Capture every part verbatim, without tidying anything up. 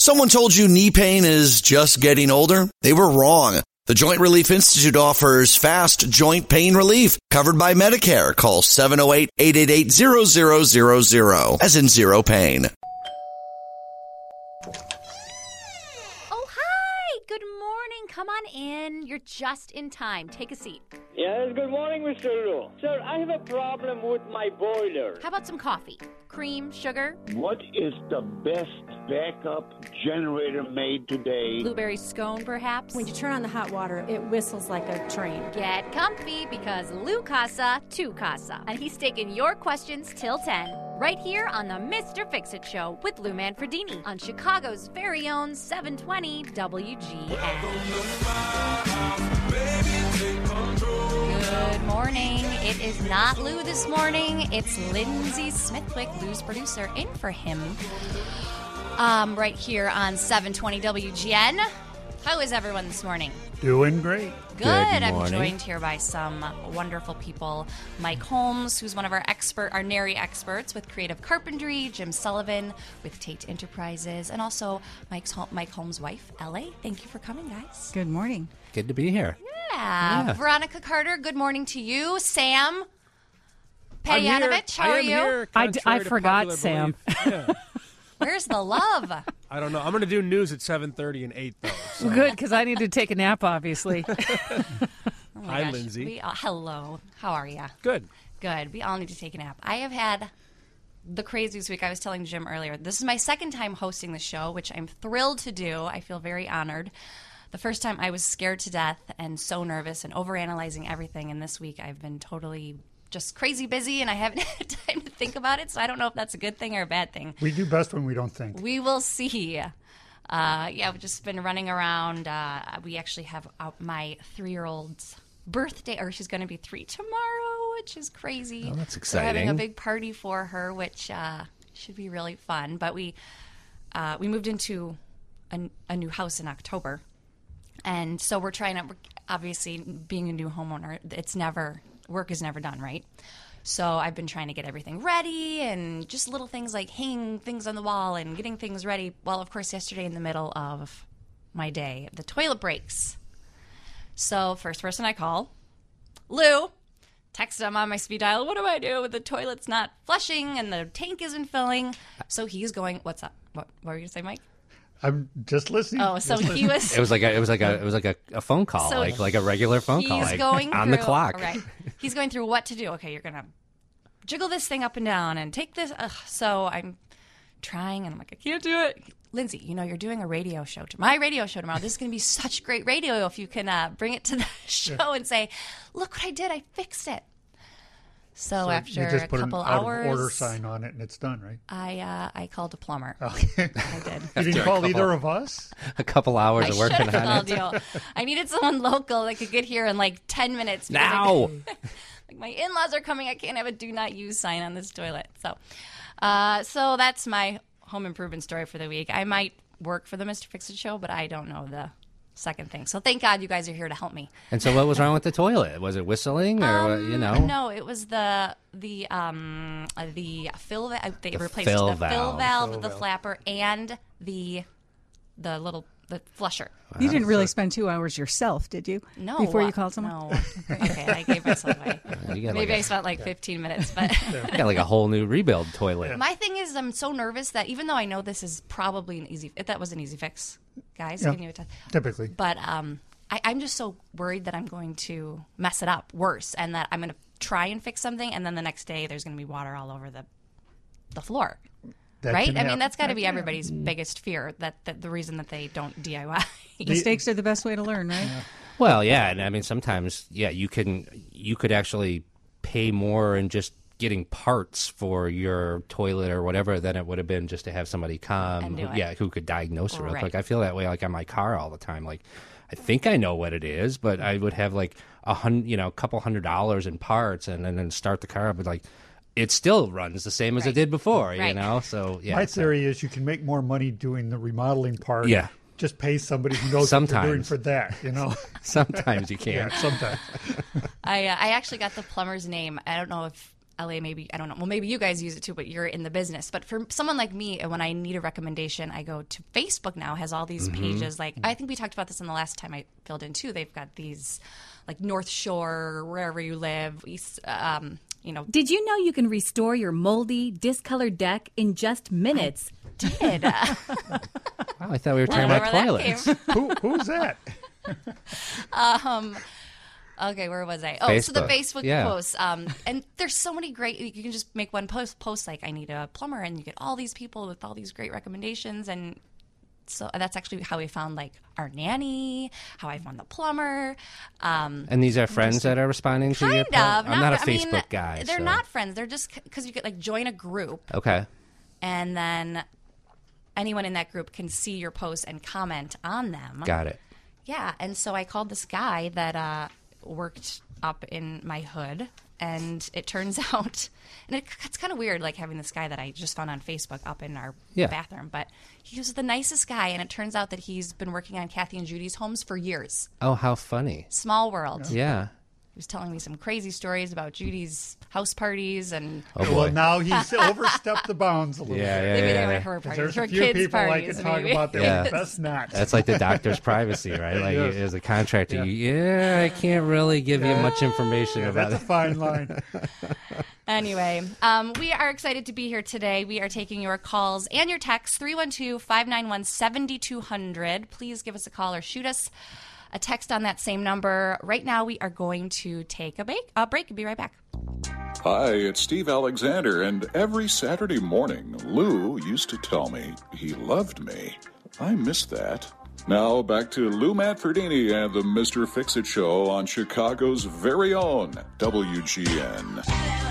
Someone told you knee pain is just getting older? They were wrong. The Joint Relief Institute offers fast joint pain relief covered by Medicare. Call seven oh eight, eight eight eight, zero zero zero zero, as in zero pain. Oh, hi! Good morning. Come on in. You're just in time. Take a seat. Yes, good morning, Mister Lou. Sir, I have a problem with my boiler. How about some coffee? Cream, sugar? What is the best backup generator made today? Blueberry scone, perhaps? When you turn on the hot water, it whistles like a train. Get comfy because Lou Casa, tu Casa. And he's taking your questions till ten. Right here on the Mister Fix-It Show with Lou Manfredini on Chicago's very own seven twenty W G N. Good morning. It is not Lou this morning. It's Lindsay Smithwick, Lou's producer, in for him. Um, right here on seven twenty W G N. How is everyone this morning? Doing great. Good. Good I'm morning. joined here by some wonderful people. Mike Holmes, who's one of our expert, our Nary experts with Creative Carpentry. Jim Sullivan with Tate Enterprises, and also Mike's Mike Holmes' wife, L A. Thank you for coming, guys. Good morning. Good to be here. Yeah. Yeah. Veronica Carter, good morning to you. Sam I'm here. Pejanovic, how I are am you? Here, I d- contrary I to forgot popular Sam. belief. Yeah. Where's the love? I don't know. I'm going to do news at seven thirty and eight, though. So. Good, because I need to take a nap, obviously. Oh my Hi, gosh. Lindsay. We all, hello. How are you? Good. Good. We all need to take a nap. I have had the craziest week. I was telling Jim earlier. This is my second time hosting the show, which I'm thrilled to do. I feel very honored. The first time I was scared to death and so nervous and overanalyzing everything. And this week I've been totally just crazy busy and I haven't had time to think about it. So I don't know if that's a good thing or a bad thing. We do best when we don't think. We will see. Uh, yeah, we've just been running around. Uh, we actually have uh, my three-year-old's birthday, or she's going to be three tomorrow, which is crazy. Oh, that's We're having a exciting. big party for her, which uh, should be really fun. But we uh, we moved into a, a new house in October, and so we're trying to. Obviously, being a new homeowner, it's never work is never done, right? So I've been trying to get everything ready and just little things like hanging things on the wall and getting things ready. Well, of course, yesterday in the middle of my day, the toilet breaks. So first person I call, Lou, text him on my speed dial. What do I do? The toilet's not flushing and the tank isn't filling. So he's going, what's up? What, what were you going to say, Mike? I'm just listening. Oh, so Just he listening. was... It was like a, it was like a, it was like a, a phone call, So like like a regular phone call, He's like going on through, the clock. Right. He's going through what to do. Okay, you're gonna jiggle this thing up and down and take this. Ugh. So I'm trying, and I'm like, I can't do it. Lindsay, you know, you're doing a radio show, to my radio show tomorrow. This is going to be such great radio if you can uh, bring it to the show and say, look what I did. I fixed it. So, So after you just a put couple an out hours, of order sign on it and it's done, right? I uh, I called a plumber. Okay. I did. You didn't call either of us? A couple hours I of should working have on called it. you. I needed someone local that could get here in like ten minutes. because I- Now, like my in-laws are coming. I can't have a do not use sign on this toilet. So, uh, so that's my home improvement story for the week. I might work for the Mister Fix-It show, but I don't know the second thing. So thank God you guys are here to help me. and so what was wrong with the toilet? Was it whistling or what, you know? Um, No, it was the the um uh, the fill va- they The replaced fill the fill valve. valve, Fill the valve. flapper, and the the little the flusher. You didn't really spend two hours yourself, did you? No. Before uh, you called someone? No. Okay, I gave myself away. You got, Maybe like I a, spent like fifteen minutes, but you got like a whole new rebuild toilet. my thing is I'm so nervous that even though I know this is probably an easy, if that was an easy fix, guys, Yeah. can you tell? Typically. But um, I, I'm just so worried that I'm going to mess it up worse, and that I'm going to try and fix something, and then the next day there's going to be water all over the the floor. That Right? can I mean, happen. that's got to That be can everybody's happen. biggest fear. That, that the reason that they don't D I Y. Mistakes are the best way to learn, right? Well, yeah, and I mean sometimes, yeah, you can you could actually pay more in just getting parts for your toilet or whatever than it would have been just to have somebody come, And do who, it. yeah, who could diagnose it real Right. quick. I feel that way like on my car all the time. Like, I think I know what it is, but I would have like a hundred, you know, a couple hundred dollars in parts, and, and then start the car up, and like, it still runs the same as Right. it did before, you Right. know. So yeah, My so- theory is you can make more money doing the remodeling part. Yeah. Just pay somebody who knows what they're doing Sometimes. for that, you know? sometimes you yeah, can. sometimes. I uh, I actually got the plumber's name. I don't know if L A, maybe, I don't know. Well, maybe you guys use it too, but you're in the business. But for someone like me, when I need a recommendation, I go to Facebook now, has all these Mm-hmm. pages. Like, I think we talked about this in the last time I filled in too. They've got these, like, North Shore, wherever you live, East, um, you know. Did you know you can restore your moldy, discolored deck in just minutes? I did. Oh, I thought we were talking Where about that toilets. came Who, who's that? Um, okay, where was I? Oh, so the Facebook. Facebook Yeah. posts. Um, and there's so many great. You can just make one post. Post like I need a plumber, and you get all these people with all these great recommendations. And so that's actually how we found like our nanny, how I found the plumber. Um, And these are friends that are responding to kind your of. post? I'm not a I mean, Facebook guy. They're so- not friends. They're just because you get like join a group, Okay. and then anyone in that group can see your posts and comment on them. Got it. Yeah, and so I called this guy that uh, worked up in my hood, and it turns out, and it, it's kind of weird, like having this guy that I just found on Facebook up in our Yeah. bathroom, but he was the nicest guy, and it turns out that he's been working on Kathy and Judy's homes for years. Oh, how funny. Small world. Yeah. He was telling me some crazy stories about Judy's house parties and Oh, boy. Well, now he's overstepped the bounds a little Yeah, bit. yeah, maybe yeah. they were yeah. her parties, There's her a few kids' people I parties. can talk maybe. about that. Yeah. That's not. That's like the doctor's privacy, right? Like, Yes. as a contractor, you, yeah, I can't really give you much information Yeah, about that's a it. fine line. Anyway, um, we are excited to be here today. We are taking your calls and your texts, three one two, five nine one, seven two zero zero. Please give us a call or shoot us a text on that same number. Right now, we are going to take a, bake, a break and be right back. Hi, it's Steve Alexander, and every Saturday morning, Lou used to tell me he loved me. I miss that. Now, back to Lou Manfredini and the Mister Fix-It Show on Chicago's very own W G N.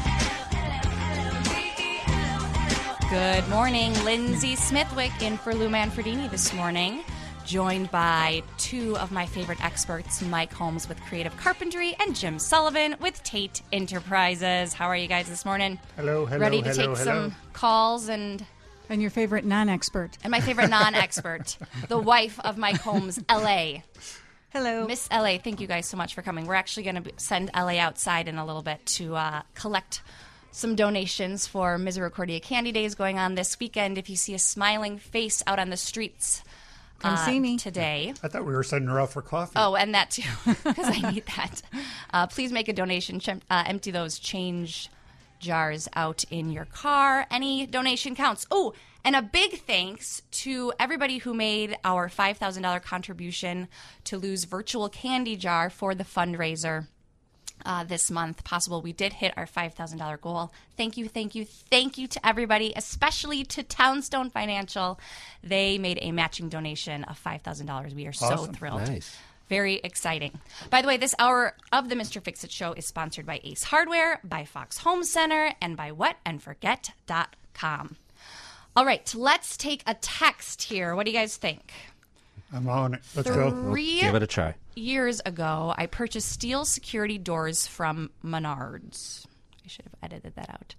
Good morning. Lindsay Smithwick in for Lou Manfredini this morning, joined by two of my favorite experts, Mike Holmes with Creative Carpentry and Jim Sullivan with Tate Enterprises. How are you guys this morning? Hello, hello, Ready to hello, take hello. some calls and... And your favorite non-expert. And my favorite non-expert, the wife of Mike Holmes, L A. Hello. Miss L A, thank you guys so much for coming. We're actually going to send L A outside in a little bit to uh, collect some donations for Misericordia Candy Days going on this weekend. If you see a smiling face out on the streets Come uh, see me. today. I thought we were sending her out for coffee. Oh, and that too, because I need that. Uh, please make a donation. Ch- uh, empty those change jars out in your car. Any donation counts. Oh, and a big thanks to everybody who made our five thousand dollars contribution to Lou's virtual candy jar for the fundraiser uh, this month. Possible we did hit our five thousand dollars goal. Thank you, thank you, thank you to everybody, especially to Townstone Financial. They made a matching donation of five thousand dollars. We are so Awesome. thrilled. Nice. Very exciting. By the way, this hour of the Mister Fix-It Show is sponsored by Ace Hardware, by Fox Home Center, and by wet and forget dot com. All right, let's take a text here. What do you guys think? I'm on it. Let's go. Three Give it a try. years ago, I purchased steel security doors from Menards. I should have edited that out.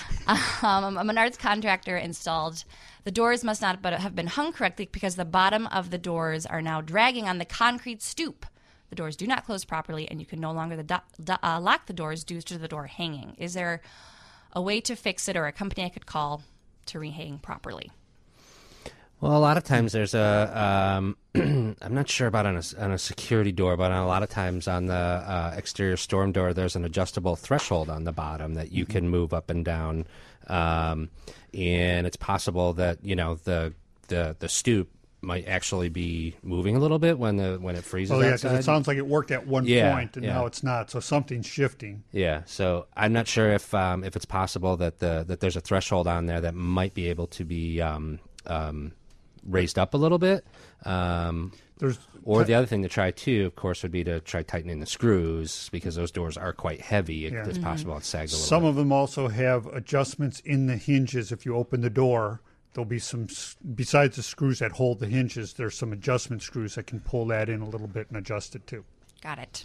um, a Menards contractor installed the doors must not have been hung correctly because the bottom of the doors are now dragging on the concrete stoop. The doors do not close properly, and you can no longer the do- do- uh, lock the doors due to the door hanging. Is there a way to fix it or a company I could call to rehang properly? Well, a lot of times there's a, um, I'm not sure about on a, on a security door, but on a lot of times on the uh, exterior storm door, there's an adjustable threshold on the bottom that you can move up and down. Um, and it's possible that, you know, the, the, the stoop might actually be moving a little bit when the when it freezes Oh, yeah, outside. because it sounds like it worked at one Yeah, point, and yeah. now it's not. So something's shifting. Yeah, so I'm not sure if um, if it's possible that the that there's a threshold on there that might be able to be um, um, raised up a little bit. Um, There's or the other thing to try too, of course, would be to try tightening the screws because those doors are quite heavy. It, Yeah. It's possible it sags a little Some bit. of them also have adjustments in the hinges. If you open the door, there'll be some, s- besides the screws that hold the hinges, there's some adjustment screws that can pull that in a little bit and adjust it too. Got it.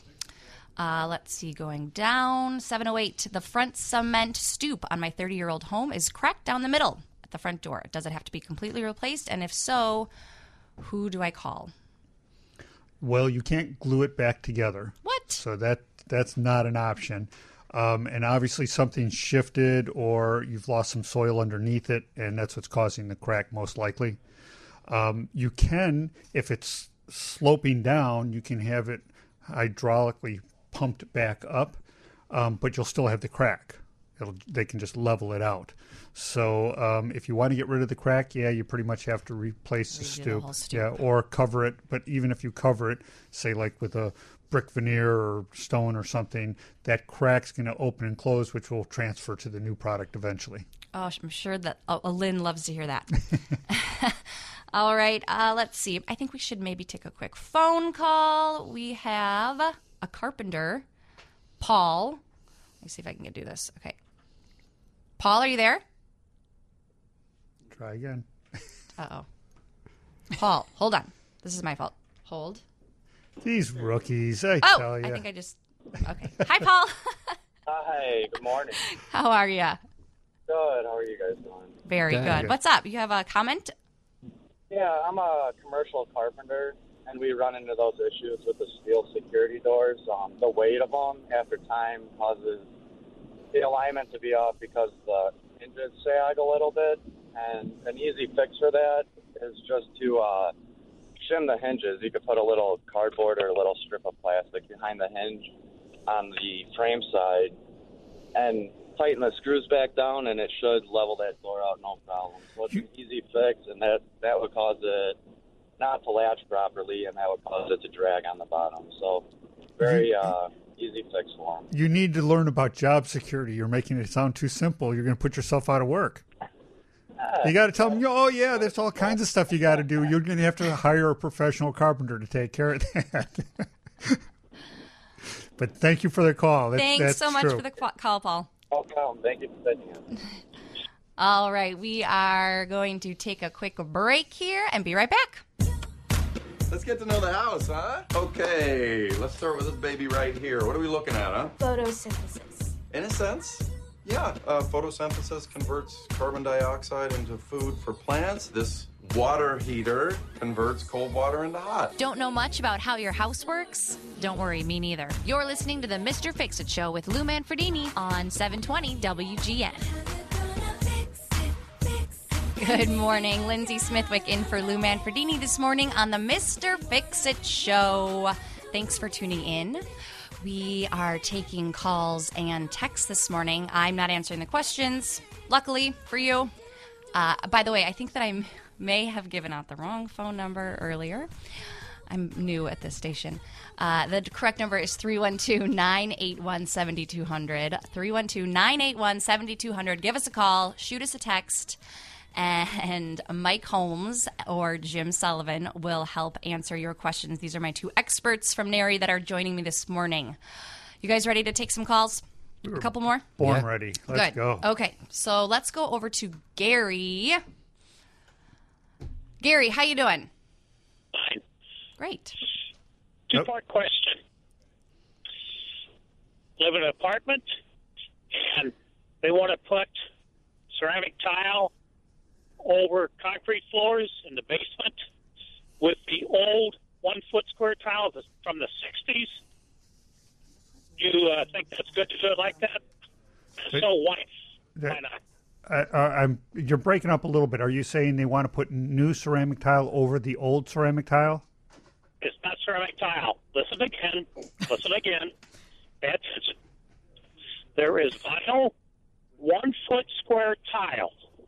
Uh, let's see, going down, seven oh eight, the front cement stoop on my thirty-year-old home is cracked down the middle at the front door. Does it have to be completely replaced? And if so, who do I call? Well, you can't glue it back together. What? So that that's not an option. Um, and obviously something's shifted or you've lost some soil underneath it, and that's what's causing the crack most likely. Um, you can, if it's sloping down, you can have it hydraulically pumped back up, um, but you'll still have the crack. It'll, they can just level it out. So um, if you want to get rid of the crack, yeah, you pretty much have to replace the Redo the stoop. whole stoop. Yeah, or cover it. But even if you cover it, say like with a brick veneer or stone or something, that crack's going to open and close, which will transfer to the new product eventually. Oh, I'm sure that oh, Lynn loves to hear that. All right, uh, let's see. I think we should maybe take a quick phone call. We have a carpenter, Paul. Let me see if I can do this. Okay. Paul, are you there? Try again. Uh-oh. Paul, hold on. This is my fault. Hold. These rookies, I oh, tell you. I think I just... Okay. Hi, Paul. Hi, good morning. How are you? Good. How are you guys doing? Very Good. good. What's up? You have a comment? Yeah, I'm a commercial carpenter, and we run into those issues with the steel security doors. Um, the weight of them after time causes the alignment to be off because the hinges sag a little bit. And an easy fix for that is just to uh, shim the hinges. You could put a little cardboard or a little strip of plastic behind the hinge on the frame side and tighten the screws back down, and it should level that door out no problem. So it's an easy fix, and that, that would cause it not to latch properly, and that would cause it to drag on the bottom. So very uh, easy fix for them. You need to learn about job security. You're making it sound too simple. You're going to put yourself out of work. You got to tell them, oh, yeah, there's all kinds of stuff you got to do. You're going to have to hire a professional carpenter to take care of that. But thank you for the call. That, Thanks that's so much true. for the qu- call, Paul. No problem. Thank you for taking it. All right, we are going to take a quick break here and be right back. Let's get to know the house, huh? Okay, let's start with this baby right here. What are we looking at, huh? Photosynthesis. In a sense, yeah. Uh, photosynthesis converts carbon dioxide into food for plants. This water heater converts cold water into hot. Don't know much about how your house works? Don't worry, me neither. You're listening to the Mister Fix-It Show with Lou Manfredini on seven twenty W G N. Good morning. Lindsay Smithwick in for Lou Manfredini this morning on the Mister Fix-It Show. Thanks for tuning in. We are taking calls and texts this morning. I'm not answering the questions, luckily for you. Uh, by the way, I think that I may have given out the wrong phone number earlier. I'm new at this station. Uh, the correct number is three one two, nine eight one, seven two zero zero. three one two, nine eight one, seven two zero zero. Give us a call. Shoot us a text. And Mike Holmes or Jim Sullivan will help answer your questions. These are my two experts from Nary that are joining me this morning. You guys ready to take some calls? A couple more? Born Yeah. ready. Let's Good. go. Okay, so let's go over to Gary. Gary, how you doing? Fine. Great. Two-part question. Live in an apartment, and they want to put ceramic tile over concrete floors in the basement with the old one-foot square tile from the sixties. Do you uh, think that's good to do it like that? So why, why not? Uh, uh, I'm, you're breaking up a little bit. Are you saying they want to put new ceramic tile over the old ceramic tile? It's not ceramic tile. Listen again. Listen again. Pay attention. There is vinyl one-foot square tile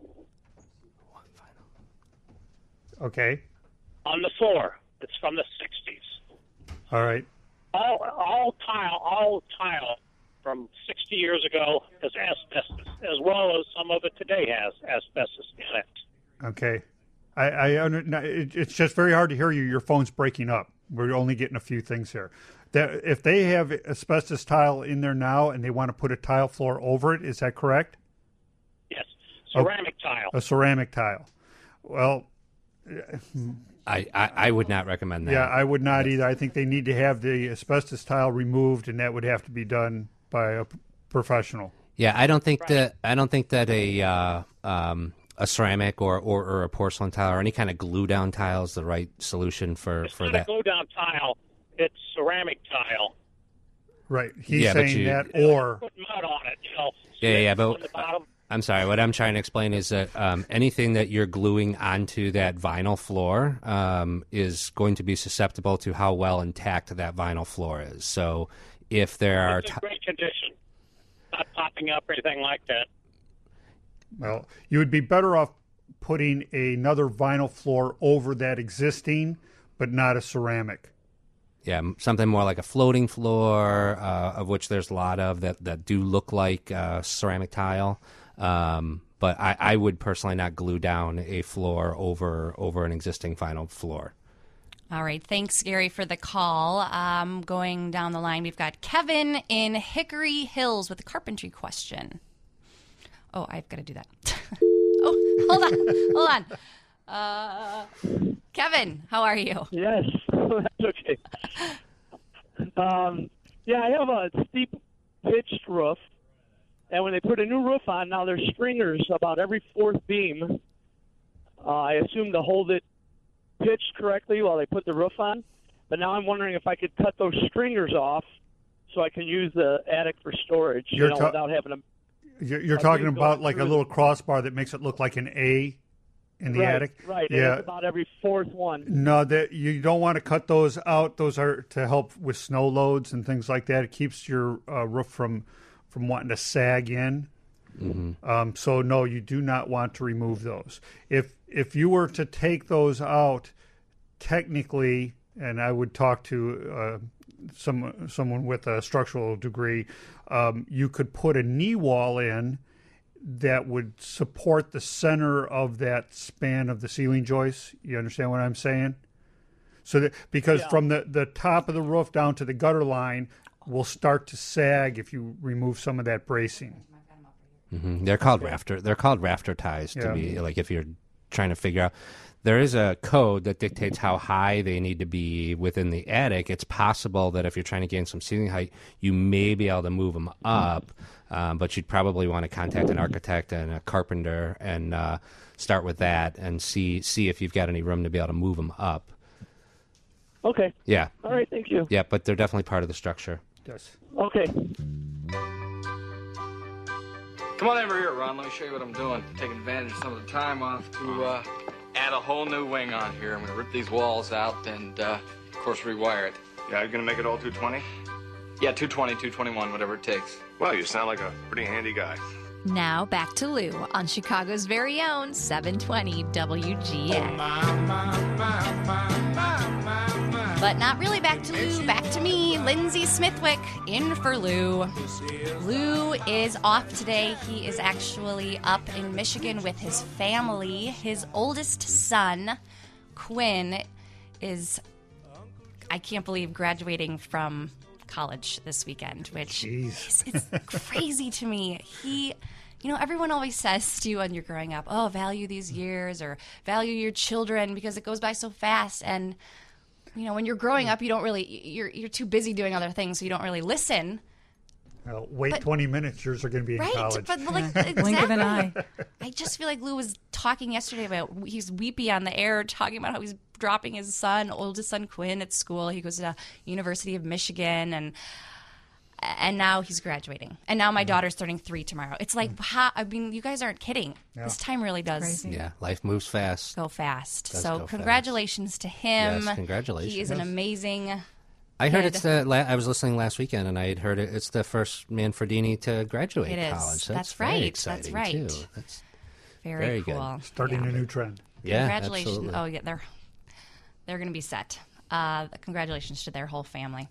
Okay. on the floor. It's from the sixties. All right. All, all tile, all tile from sixty years ago has asbestos, as well as some of it today has asbestos in it. Okay. I, I under, no, it, it's just very hard to hear you. Your phone's breaking up. We're only getting a few things here. That if they have asbestos tile in there now and they want to put a tile floor over it, is that correct? Yes, ceramic a, tile. A ceramic tile. Well, I, I, I would not recommend that. yeah, I would not either. I think they need to have the asbestos tile removed, and that would have to be done by a p- professional. Yeah, I don't think that I don't think that a uh, um, a ceramic or, or, or a porcelain tile or any kind of glue down tile is the right solution for, It's for not that. a glue down tile. It's ceramic tile. Right. He's Yeah, but saying you- that, or Put mud on it, you know. Yeah, yeah, but on the bottom. I'm sorry. What I'm trying to explain is that um, anything that you're gluing onto that vinyl floor um, is going to be susceptible to how well intact that vinyl floor is. So if there are It's in great condition, not popping up or anything like that. well, you would be better off putting another vinyl floor over that existing, but not a ceramic. Yeah, m- something more like a floating floor, uh, of which there's a lot of that, that do look like uh, ceramic tile. Um, but I, I would personally not glue down a floor over over an existing vinyl floor. All right. Thanks, Gary, for the call. Um, going down the line, we've got Kevin in Hickory Hills with a carpentry question. Oh, I've got to do that. oh, hold on. Hold on. Uh, Kevin, how are you? Yes, that's okay. Um, yeah, I have a steep pitched roof, and when they put a new roof on, now there's stringers about every fourth beam. Uh, I assume to hold it pitched correctly while they put the roof on, but now I'm wondering if I could cut those stringers off so I can use the attic for storage, you You're know, ta- without having to. You're, you're I talking think about going like a through- little crossbar that makes it look like an A in the right, attic. Right, and Yeah. it's about every fourth one. No, that you don't want to cut those out. Those are to help with snow loads and things like that. It keeps your uh, roof from from wanting to sag in. Mm-hmm. Um, so no, you do not want to remove those. If if you were to take those out, technically, and I would talk to uh, some someone with a structural degree, um, you could put a knee wall in that would support the center of that span of the ceiling joist. You understand what I'm saying? So that because Yeah. from the, the top of the roof down to the gutter line will start to sag if you remove some of that bracing. hmm They're called rafter. They're called rafter ties to Yeah. be like if you're trying to figure out. There is a code that dictates how high they need to be within the attic. It's possible that if you're trying to gain some ceiling height, you may be able to move them up, um, but you'd probably want to contact an architect and a carpenter and uh, start with that and see see if you've got any room to be able to move them up. Okay. Yeah. All right, thank you. Yeah, but they're definitely part of the structure. Yes. Okay. Come on over here, Ron. Let me show you what I'm doing. Taking advantage of some of the time off to uh, add a whole new wing on here. I'm going to rip these walls out and, uh, of course, rewire it. Yeah, you're going to make it all two twenty? Yeah, two twenty, two twenty-one, whatever it takes. Well, you sound like a pretty handy guy. Now back to Lou on Chicago's very own seven twenty W G N. But not really back to Lou, back to me, Lindsay Smithwick, in for Lou. Lou is off today. He is actually up in Michigan with his family. His oldest son, Quinn, is, I can't believe, graduating from college this weekend, which is it's crazy to me. He... You know, everyone always says to you when you're growing up, oh, value these years or value your children because it goes by so fast. And, you know, when you're growing up, you don't really, you're you're too busy doing other things, so you don't really listen. Well, wait But- twenty minutes, yours are going to be in Right, college. but like exactly. Blink of an eye. I just feel like Lou was talking yesterday about he's weepy on the air, talking about how he's dropping his son, oldest son Quinn, at school. He goes to University of Michigan, and and now he's graduating. And now my daughter's turning three tomorrow. It's like, how, I mean, you guys aren't kidding. Yeah. This time really does Yeah, life moves fast. go fast. Does so go congratulations to him. Yes, congratulations. He is an Yes. amazing. I heard kid. it's the. La- I was listening last weekend, and I had heard it, it's the first Manfredini to graduate It is. college. So That's very right. exciting, That's right. Too. That's Very, very cool. good. Starting a new trend. Yeah, Congratulations. absolutely. Oh, yeah, they're they're going to be set. Uh, congratulations to their whole family.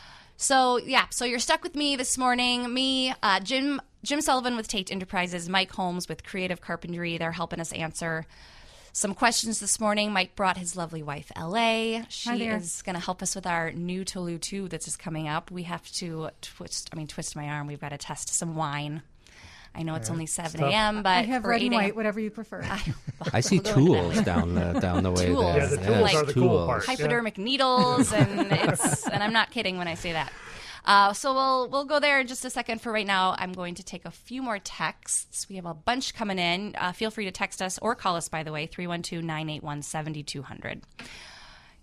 So, yeah, so you're stuck with me this morning. Me, uh, Jim Jim Sullivan with Tate Enterprises, Mike Holmes with Creative Carpentry. They're helping us answer some questions this morning. Mike brought his lovely wife, L A. She Hi there. is going to help us with our new Tolu two that's just coming up. We have to twist, I mean, twist my arm. We've got to test some wine. I know it's Yeah. only seven Stop. a.m., but I have for red and eight a.m. white, whatever you prefer. I see tools down the down the way Tools. there. Yeah, the tools Yes, are the cool tools. part. hypodermic needles, and it's and I'm not kidding when I say that. Uh, so we'll we'll go there in just a second. For right now, I'm going to take a few more texts. We have a bunch coming in. Uh, feel free to text us or call us, by the way, three one two, nine eight one, seven two zero zero.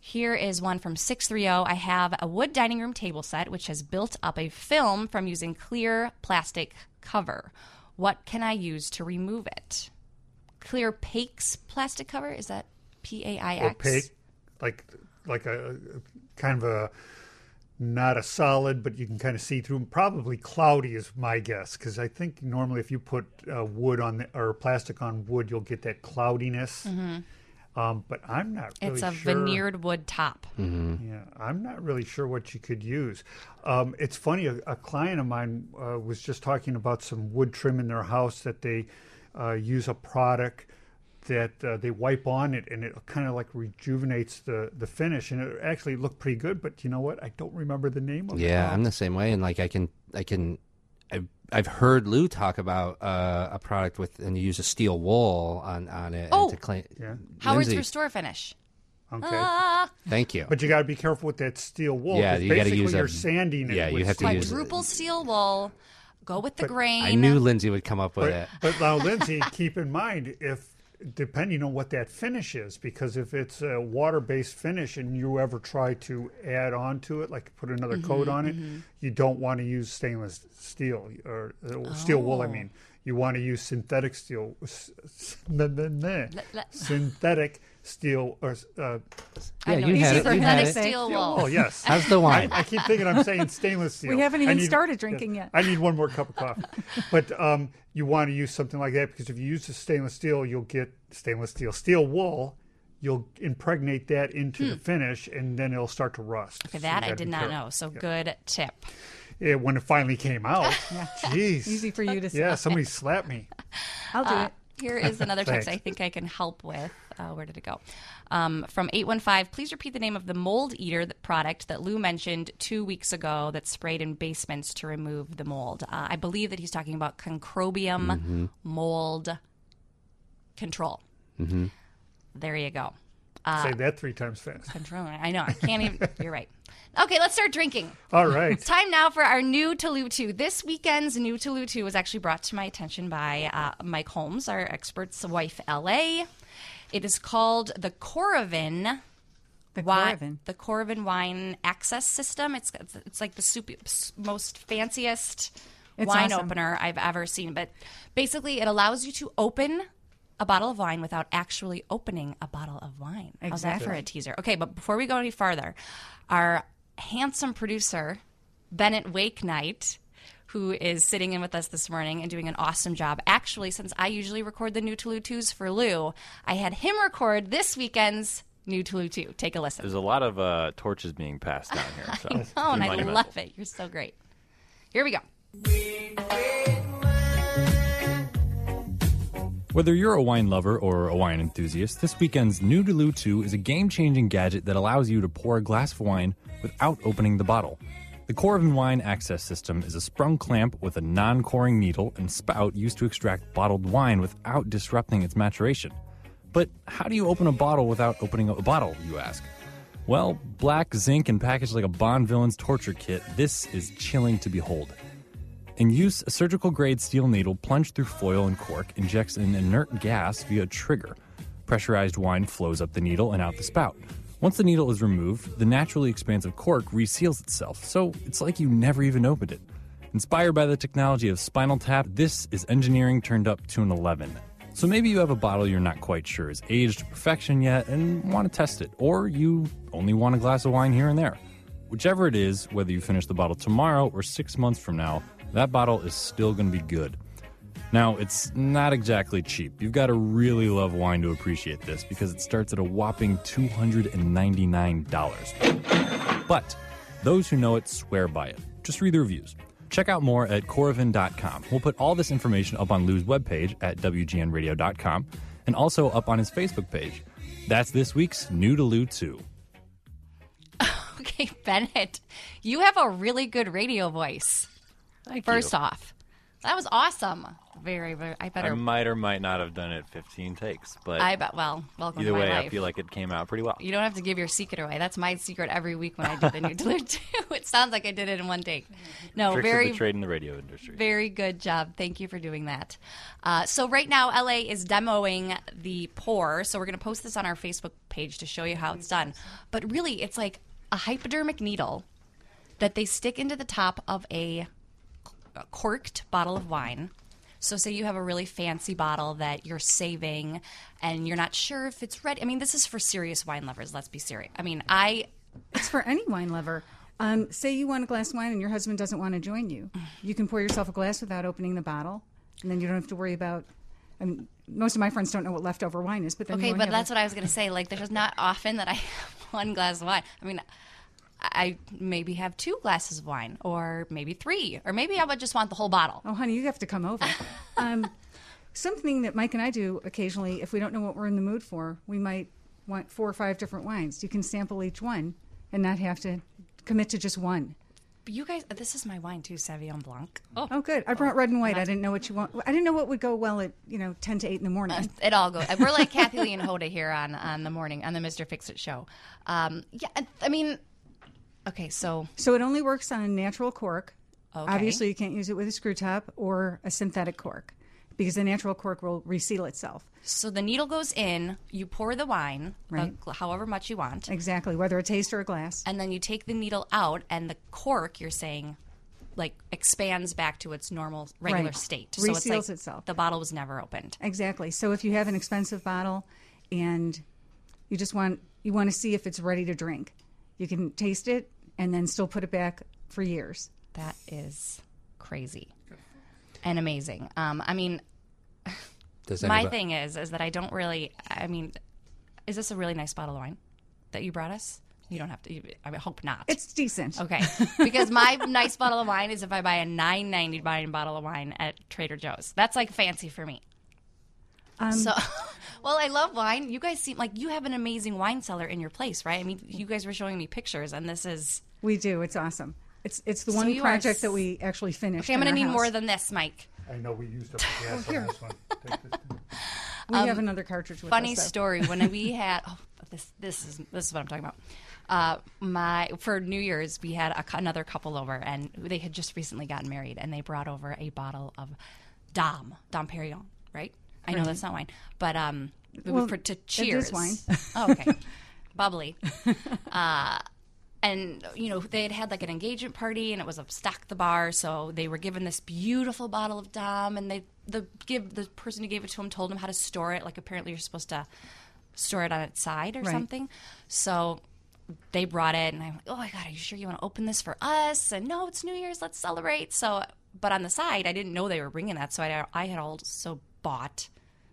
Here is one from six three zero. I have a wood dining room table set which has built up a film from using clear plastic cover. What can I use to remove it? Clear Paix plastic cover? Is that P A I X? Opaque, like like a kind of a not a solid, but you can kind of see through. Probably cloudy is my guess, because I think normally if you put uh, wood on the, or plastic on wood, you'll get that cloudiness. Mm-hmm. Um, but I'm not really It's a sure. veneered wood top. Mm-hmm. Yeah, I'm not really sure what you could use. Um, it's funny, a, a client of mine uh, was just talking about some wood trim in their house that they uh, use a product that uh, they wipe on it, and it kind of like rejuvenates the, the finish, and it actually looked pretty good. But you know what? I don't remember the name of it. Yeah, I'm the same way, and like I can, I can, I've, I've heard Lou talk about uh, a product with, and you use a steel wool on on it. Oh, and to clean. Yeah. Howard's Lindsay, Restore Finish. Okay. Ah. Thank you. But you got to be careful with that steel wool. Yeah, 'cause you gotta basically use a- you're sanding it. yeah, you with have to steel. use- Quadruple steel wool. Go with the But grain. I knew Lindsay would come up with But, it. but now, Lindsay, keep in mind, if depending on what that finish is, because if it's a water-based finish and you ever try to add on to it, like put another Mm-hmm, coat on it, you don't want to use stainless steel or uh, steel wool. I Oh. mean, you want to use synthetic steel, s- s- meh, meh, meh. le- synthetic steel or uh, Yeah, know, you easy had it. for You had synthetic it. steel wool. Oh yes. How's the wine? I, I keep thinking I'm saying stainless steel. We haven't I even need- started drinking yet. I need one more cup of coffee. But um, you want to use something like that, because if you use the stainless steel, you'll get stainless steel steel wool. You'll impregnate that into the finish, and then it'll start to rust. Okay, So that you I gotta did be not careful. know. So Yeah. good tip. Yeah, when it finally came out, jeez. Easy for you to say. Yeah, somebody slapped me. I'll do Uh, it. Here is another text I Thanks. think I can help with. Uh, where did it go? Um, from eight one five, please repeat the name of the mold eater th- product that Lou mentioned two weeks ago that's sprayed in basements to remove the mold. Uh, I believe that he's talking about concrobium Mm-hmm. mold control. Mm-hmm. There you go. Uh, Say that three times fast. Control. I know. I can't even. You're right. Okay, let's start drinking. All right. It's time now for our new Toulouse two. This weekend's new Toulouse two was actually brought to my attention by uh, Mike Holmes, our expert's wife, L A. It is called the Coravin. The Wi- Coravin. The Coravin Wine Access System. It's it's, it's like the super, most fanciest It's wine awesome. opener I've ever seen. But basically, it allows you to open a bottle of wine without actually opening a bottle of wine. How's that for Exactly. a teaser? Okay, but before we go any farther, our handsome producer, Bennett Wakenight, who is sitting in with us this morning and doing an awesome job. Actually, since I usually record the new Toulouse twos for Lou, I had him record this weekend's new Toulouse two. Take a listen. There's a lot of uh, torches being passed down here. So I know, and I monumental. love it. You're so great. Here we go. Whether you're a wine lover or a wine enthusiast, this weekend's new Toulouse two is a game-changing gadget that allows you to pour a glass of wine without opening the bottle. The Coravin Wine Access System is a sprung clamp with a non-coring needle and spout used to extract bottled wine without disrupting its maturation. But how do you open a bottle without opening a bottle, you ask? Well, black, zinc, and packaged like a Bond villain's torture kit, this is chilling to behold. In use, a surgical-grade steel needle plunged through foil and cork injects an inert gas via a trigger. Pressurized wine flows up the needle and out the spout. Once the needle is removed, the naturally expansive cork reseals itself, so it's like you never even opened it. Inspired by the technology of Spinal Tap, this is engineering turned up to an eleven. So maybe you have a bottle you're not quite sure is aged to perfection yet and want to test it, or you only want a glass of wine here and there. Whichever it is, whether you finish the bottle tomorrow or six months from now, that bottle is still going to be good. Now, it's not exactly cheap. You've got to really love wine to appreciate this, because it starts at a whopping two hundred ninety-nine dollars. But those who know it swear by it. Just read the reviews. Check out more at Coravin dot com. We'll put all this information up on Lou's webpage at W G N radio dot com and also up on his Facebook page. That's this week's New Toulouse two. Okay, Bennett, you have a really good radio voice. Thank First you. off, that was awesome. very, very. I I better. might or might not have done it fifteen takes, but I bet. Well, welcome either to my way, life. I feel like it came out pretty well. You don't have to give your secret away. That's my secret every week when I do the new Duluth two. It sounds like I did it in one take. No, Tricks very of the trade in the radio industry. Very good job. Thank you for doing that. Uh, so right now, L A is demoing the pour. So we're going to post this on our Facebook page to show you how it's done. But really, it's like a hypodermic needle that they stick into the top of a corked bottle of wine. So say you have a really fancy bottle that you're saving and you're not sure if it's ready. I mean, this is for serious wine lovers. Let's be serious. I mean, I... It's for any wine lover. Um, say you want a glass of wine and your husband doesn't want to join you. You can pour yourself a glass without opening the bottle, and then you don't have to worry about... I mean, most of my friends don't know what leftover wine is, but then Okay, you won't but have that's a- what I was going to say. Like, there's not often that I have one glass of wine. I mean... I maybe have two glasses of wine, or maybe three, or maybe I would just want the whole bottle. Oh, honey, you have to come over. um, something that Mike and I do occasionally, if we don't know what we're in the mood for, we might want four or five different wines. You can sample each one and not have to commit to just one. But you guys, this is my wine too, Sauvignon Blanc. Oh, oh good. I brought red and white. I didn't know what you want. I didn't know what would go well at, you know, ten to eight in the morning. Uh, it all goes. We're like Kathy Lee and Hoda here on, on the morning, on the Mister Fix-It show. Um, yeah, I mean... Okay, so... So it only works on a natural cork. Okay. Obviously, you can't use it with a screw top or a synthetic cork because the natural cork will reseal itself. So the needle goes in, you pour the wine, Right. uh, however much you want. Exactly, whether a taste or a glass. And then you take the needle out, and the cork, you're saying, like, expands back to its normal, regular Right. state. Reseals so it's like itself. The bottle was never opened. Exactly. So if you have an expensive bottle and you just want you want to see if it's ready to drink, you can taste it and then still put it back for years. That is crazy and amazing. Um, I mean, Does my anybody- thing is, is that I don't really, I mean, is this a really nice bottle of wine that you brought us? You don't have to, I mean, hope not. It's decent. Okay. Because my nice bottle of wine is if I buy a nine ninety-nine bottle of wine at Trader Joe's. That's like fancy for me. Um, So, well, I love wine. You guys seem like you have an amazing wine cellar in your place, right? I mean, you guys were showing me pictures, and this is... We do. It's awesome. It's it's the So one you are project s- that we actually finished. Okay, I'm in going to our need house. more than this, Mike. I know we used up the gas Oh, here. on this one. Take this. We Um, have another cartridge with Funny us, though. story. When we had... Oh, this this is this is what I'm talking about. Uh, my for New Year's we had a, cou- another couple over, and they had just recently gotten married, and they brought over a bottle of Dom Dom Perignon, right? I know Right. that's not wine, but um, Well, for, to it is cheers. wine. Oh, okay, bubbly. Uh, and you know they had had like an engagement party, and it was a stock the bar, so they were given this beautiful bottle of Dom, and they the give the person who gave it to him told him how to store it. Like apparently you're supposed to store it on its side or Right. something. So they brought it, and I'm like, oh my god, are you sure you want to open this for us? And no, it's New Year's, let's celebrate. So, but on the side, I didn't know they were bringing that, so I, I had also bought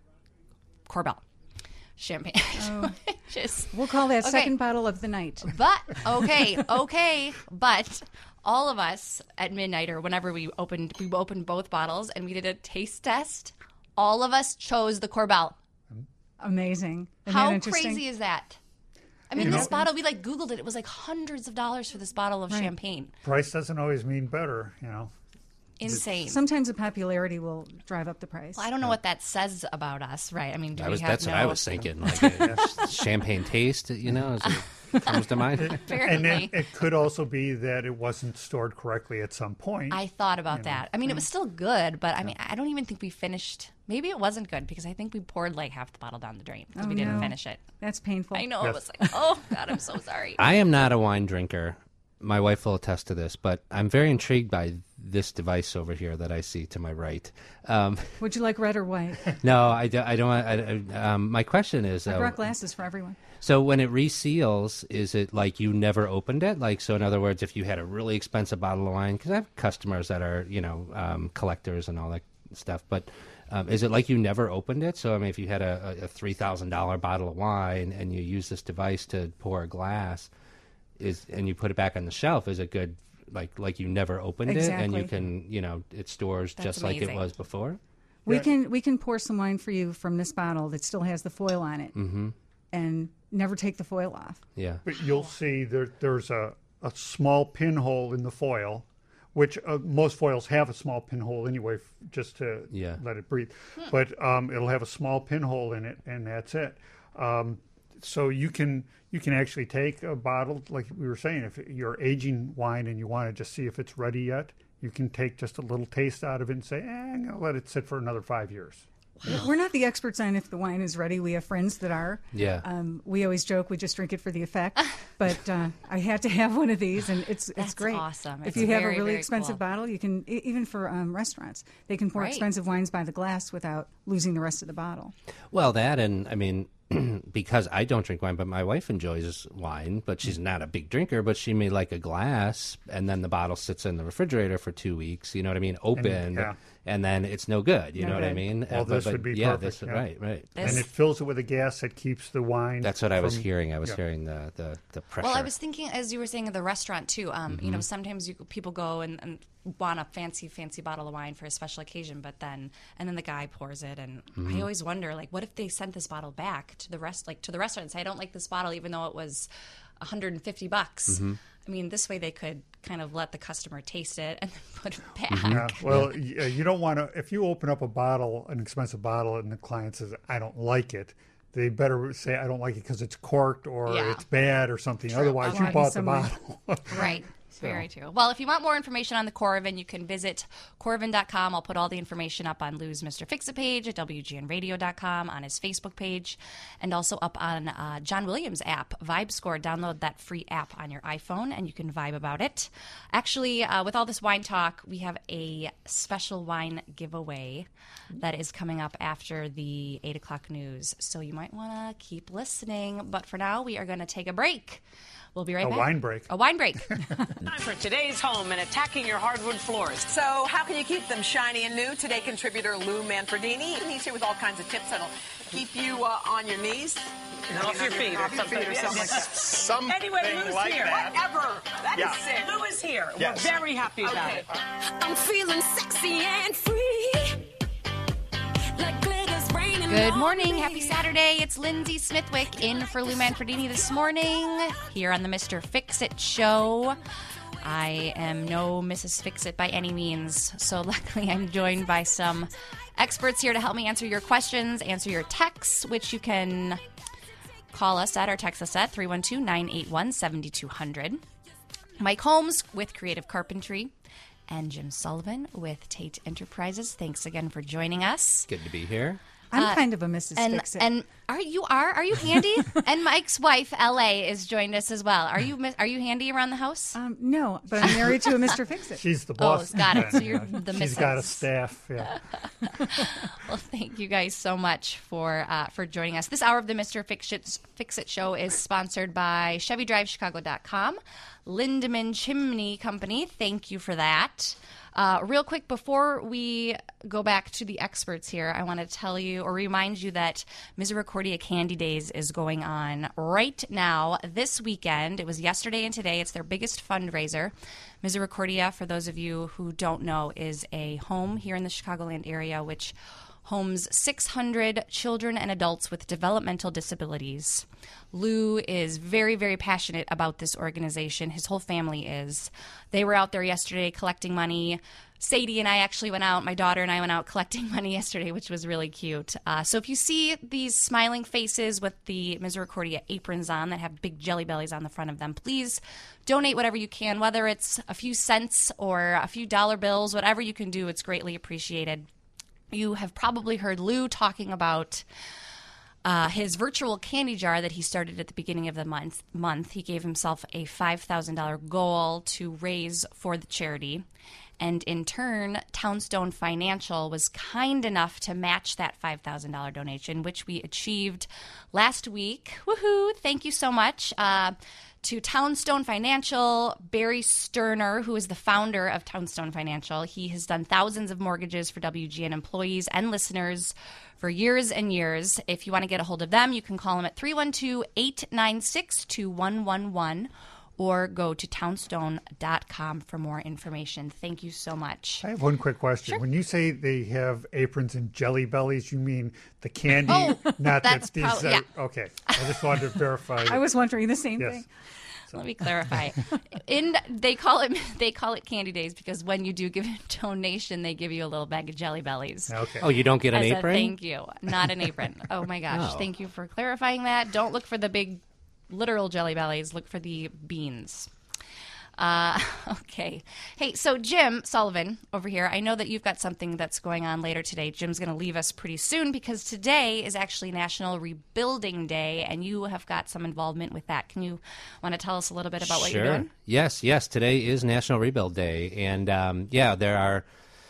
Corbel champagne. Oh. Just We'll call that Okay. second bottle of the night. But okay, okay, but all of us at midnight or whenever we opened, we opened both bottles and we did a taste test. All of us chose the Corbel. Amazing. Isn't How that interesting? crazy is that? I mean, You this know- bottle, we like Googled it. It was like hundreds of dollars for this bottle of Right. champagne. Price doesn't always mean better, you know. Insane. Sometimes the popularity will drive up the price. Well, I don't know what that says about us, right? I mean, do I we was, have that's no... what I was thinking. Like a champagne taste, you know, as it comes to mind. And Apparently. it, it could also be that it wasn't stored correctly at some point. I thought about you know. that. I mean, it was still good, but I mean, I don't even think we finished. Maybe it wasn't good because I think we poured like half the bottle down the drain because Oh, we didn't no. finish it. That's painful. I know. It Yes. was like, oh, God, I'm so sorry. I am not a wine drinker. My wife will attest to this, but I'm very intrigued by this device over here that I see to my right. Um, Would you like red or white? no, I, do, I don't. I, I, um, my question is, I uh, brought glasses for everyone. so when it reseals, is it like you never opened it? Like, so in other words, if you had a really expensive bottle of wine, because I have customers that are, you know, um, collectors and all that stuff, but um, is it like you never opened it? So I mean, if you had a, a three thousand dollar bottle of wine and you use this device to pour a glass, is and you put it back on the shelf, is it good? Like, like you never opened it, and you Exactly. can, you know, it stores That's just like it amazing. was before. We Yeah. can we can pour some wine for you from this bottle that still has the foil on it, Mm-hmm. and never take the foil off. Yeah. But you'll see there, there's a, a small pinhole in the foil which uh, most foils have a small pinhole anyway, f- just to Yeah. let it breathe. But um, it'll have a small pinhole in it, and that's it. Um, so you can you can actually take a bottle, like we were saying, if you're aging wine and you want to just see if it's ready yet, you can take just a little taste out of it and say, eh, I'm going to let it sit for another five years. We're not the experts on if the wine is ready. We have friends that are. Yeah. Um, we always joke we just drink it for the effect. But uh, I had to have one of these, and it's it's That's great. awesome. If It's you have very, a really very expensive cool. bottle, you can e- even for um, restaurants, they can pour Right. expensive wines by the glass without losing the rest of the bottle. Well, that and I mean, because I don't drink wine, but my wife enjoys wine, but she's not a big drinker. But she may like a glass, and then the bottle sits in the refrigerator for two weeks. You know what I mean? Open, yeah. and then it's no good. You No know what I good. mean? Well, Uh, this but, would be yeah, perfect. this yeah. right, right. And it fills it with a gas that keeps the wine. That's what I was from- hearing. I was yeah. hearing the, the, the pressure. Well, I was thinking, as you were saying, of the restaurant too. Um, You know, Mhm. sometimes you, people go and, and want a fancy, fancy bottle of wine for a special occasion, but then and then the guy pours it, and Mhm. I always wonder, like, what if they sent this bottle back to the rest, like to the restaurant, and say, I don't like this bottle, even though it was one hundred fifty bucks. Mhm. I mean, this way they could kind of let the customer taste it and then put it back. Mm-hmm. Yeah. Well, y- uh, you don't want to. If you open up a bottle, an expensive bottle, and the client says, "I don't like it," they better say, "I don't like it because it's corked or Yeah. it's bad or something." True. Otherwise, you Right. bought the Somewhere. bottle. Right. So- Very true. Well, if you want more information on the Corvin, you can visit corvin dot com. I'll put all the information up on Lou's Mister Fix-It page at W G N radio dot com, on his Facebook page, and also up on uh, John Williams' app, Vibe Score. Download that free app on your iPhone, and you can vibe about it. Actually, uh, with all this wine talk, we have a special wine giveaway that is coming up after the eight o'clock news. So you might want to keep listening. But for now, we are going to take a break. We'll be right A back. wine break. A wine break. Time for today's home and attacking your hardwood floors. So how can you keep them shiny and new? Today contributor Lou Manfredini, and he's here with all kinds of tips that'll keep you uh, on your knees. And off your feet or Off your something. feet or something like that. Something Anyway, Lou's like here. that. Whatever. That Yeah. is sick. Lou is here. Yes. We're very happy about Okay. it. I'm feeling sexy and free. Like glitters raining Good on morning. me. Happy Saturday. It's Lindsay Smithwick in for Lou Manfredini this morning here on the Mister Fix-It Show. I am no Missus Fix-It by any means, so luckily I'm joined by some experts here to help me answer your questions, answer your texts, which you can call us at or text us at three one two, nine eight one, seven two zero zero. Mike Holmes with Creative Carpentry and Jim Sullivan with Tate Enterprises. Thanks again for joining us. Good to be here. I'm Uh, kind of a Missus And Fix-It. and are you are are you handy? And Mike's wife L A is joined us as well. Are you mi- are you handy around the house? Um, no, but I'm married to a Mister Fix-It. She's the Oh, boss. got it. So then, you're yeah. the She's got a missus. staff. Yeah. Well, thank you guys so much for uh, for joining us. This hour of the Mister Fix-It, Fix-It Show is sponsored by Chevy Drive Chicago dot com, Lindemann Chimney Company. Thank you for that. Uh, real quick, before we go back to the experts here, I want to tell you or remind you that Misericordia Candy Days is going on right now this weekend. It was yesterday and today. It's their biggest fundraiser. Misericordia, for those of you who don't know, is a home here in the Chicagoland area which homes six hundred children and adults with developmental disabilities. Lou is very, very passionate about this organization. His whole family is. They were out there yesterday collecting money. Sadie and I actually went out. My daughter and I went out collecting money yesterday, which was really cute. Uh, so if you see these smiling faces with the Misericordia aprons on that have big jelly bellies on the front of them, please donate whatever you can, whether it's a few cents or a few dollar bills, whatever you can do. It's greatly appreciated. You have probably heard Lou talking about uh, his virtual candy jar that he started at the beginning of the month. month. He gave himself a five thousand dollars goal to raise for the charity. And in turn, Townstone Financial was kind enough to match that five thousand dollars donation, which we achieved last week. Woohoo! Thank you so much. Uh, to Townstone Financial, Barry Sterner, who is the founder of Townstone Financial. He has done thousands of mortgages for W G N employees and listeners for years and years. If you want to get a hold of them, you can call them at three one two, eight nine six, two one one one or go to townstone dot com for more information. Thank you so much. I have one quick question. Sure. When you say they have aprons and jelly bellies, you mean the candy, Oh, not that's that these prob- are, yeah. okay. I just wanted to verify. I was wondering the same Yes. thing. Let me clarify. In they call it they call it Candy Days because when you do give a donation, they give you a little bag of Jelly Bellies. Okay. Oh, you don't get an As apron? A thank you, not an apron. Oh my gosh! Oh. Thank you for clarifying that. Don't look for the big, literal Jelly Bellies. Look for the beans. Uh, okay. Hey, so Jim Sullivan over here, I know that you've got something that's going on later today. Jim's going to leave us pretty soon because today is actually National Rebuilding Day, and you have got some involvement with that. Can you want to tell us a little bit about what Sure. you're doing? Yes, yes. Today is National Rebuild Day, and um, yeah, there are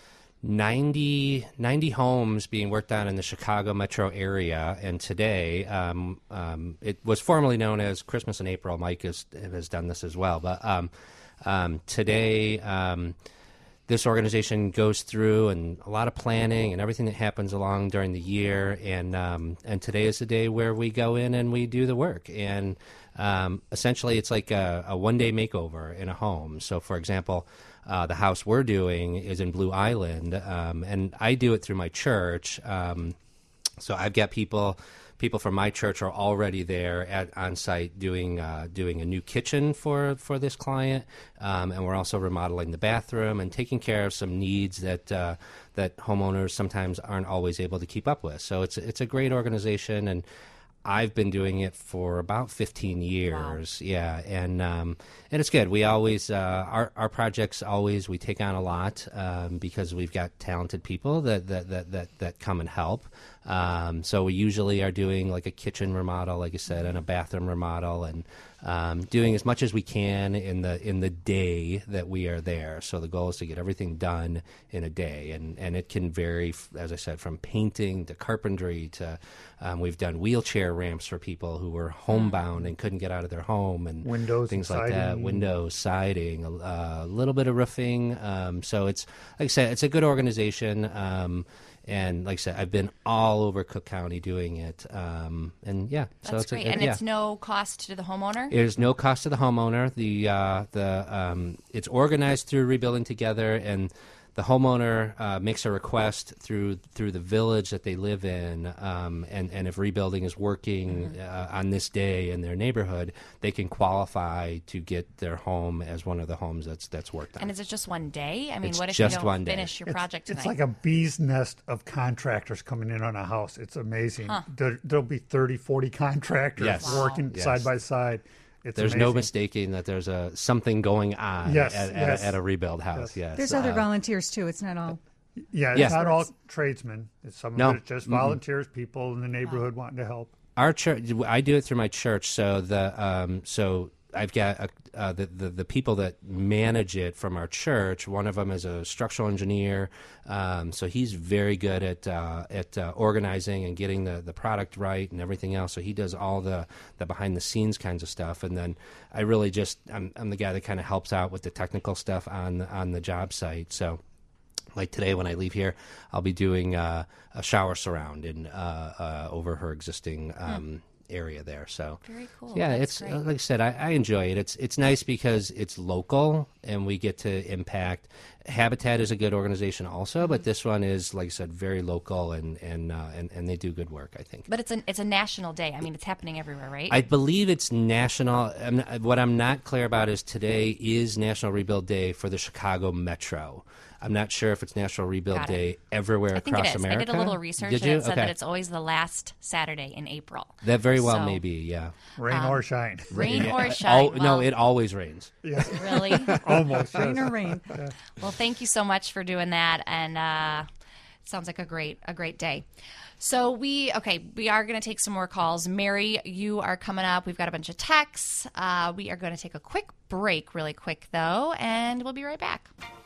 ninety, ninety homes being worked on in the Chicago metro area, and today um, um, it was formerly known as Christmas in April. Mike has, has done this as well, but um, um, today um, this organization goes through and a lot of planning and everything that happens along during the year, and um, and today is the day where we go in and we do the work, and um, essentially it's like a, a one-day makeover in a home. So, for example, Uh, the house we're doing is in Blue Island, um, and I do it through my church. Um, so I've got people, people from my church are already there at on site doing uh, doing a new kitchen for for this client, um, and we're also remodeling the bathroom and taking care of some needs that uh, that homeowners sometimes aren't always able to keep up with. So it's it's a great organization, and I've been doing it for about fifteen years. Wow. Yeah, and um, and it's good. We always uh, our our projects always we take on a lot um, because we've got talented people that that that that, that come and help. Um, so we usually are doing like a kitchen remodel, like I said, and a bathroom remodel, and um, doing as much as we can in the in the day that we are there. So the goal is to get everything done in a day, and and it can vary, as I said, from painting to carpentry to um, we've done wheelchair ramps for people who were homebound and couldn't get out of their home, and Windows things and like that. siding. Windows, siding, a, a little bit of roofing. Um, so it's like I said, it's a good organization. Um, And like I said, I've been all over Cook County doing it. Um, and yeah, so That's it's great. A, and yeah. it's no cost to the homeowner? There's no cost to the homeowner. The uh, the um, it's organized through Rebuilding Together, and the homeowner uh, makes a request through through the village that they live in, um, and and if rebuilding is working Mm-hmm. uh, on this day in their neighborhood, they can qualify to get their home as one of the homes that's that's worked on. And is it just one day? I mean, It's what if just you don't one day. finish your It's- project tonight? It's like a bee's nest of contractors coming in on a house. It's amazing. Huh. There, there'll be thirty, forty contractors Yes. Wow. working Yes. side by side. It's There's no amazing. mistaking that there's a something going on Yes, at, yes. at, a, at a rebuild house. Yes, There's other Uh, volunteers too. It's not all. Yeah, it's Yes. not all tradesmen. It's some No. of it just Mm-mm. volunteers, people in the neighborhood wanting to help. Our church, I do it through my church. So the um, so I've got a, uh, the, the the people that manage it from our church. One of them is a structural engineer, um, so he's very good at uh, at uh, organizing and getting the, the product right and everything else. So he does all the, the behind the scenes kinds of stuff. And then I really just I'm I'm the guy that kind of helps out with the technical stuff on the, on the job site. So. Like today, when I leave here, I'll be doing uh, a shower surround in uh, uh, over her existing um, area there. So Very cool. Yeah, That's it's great. uh, like I said, I, I enjoy it. It's it's nice because it's local and we get to impact. Habitat is a good organization also, but this one is, like I said, very local and and uh, and, and they do good work, I think. But it's an it's a national day. I mean, it's happening everywhere, right? I believe it's national. I'm not, what I'm not clear about is today is National Rebuild Day for the Chicago Metro. I'm not sure if it's National Rebuild Got it. Day everywhere I think across it is. America. I did a little research Did and you? it said Okay. that it's always the last Saturday in April. That very well So- may be, yeah. Rain Um, or shine. Rain Yeah. or Al- shine. no, Well, it always rains. Yeah. Really? Almost. Rain yes. or rain. Well, thank you so much for doing that, and uh, it sounds like a great a great day. So we okay, we are going to take some more calls. Mary, you are coming up. We've got a bunch of texts. Uh, we are going to take a quick break, really quick though, and we'll be right back.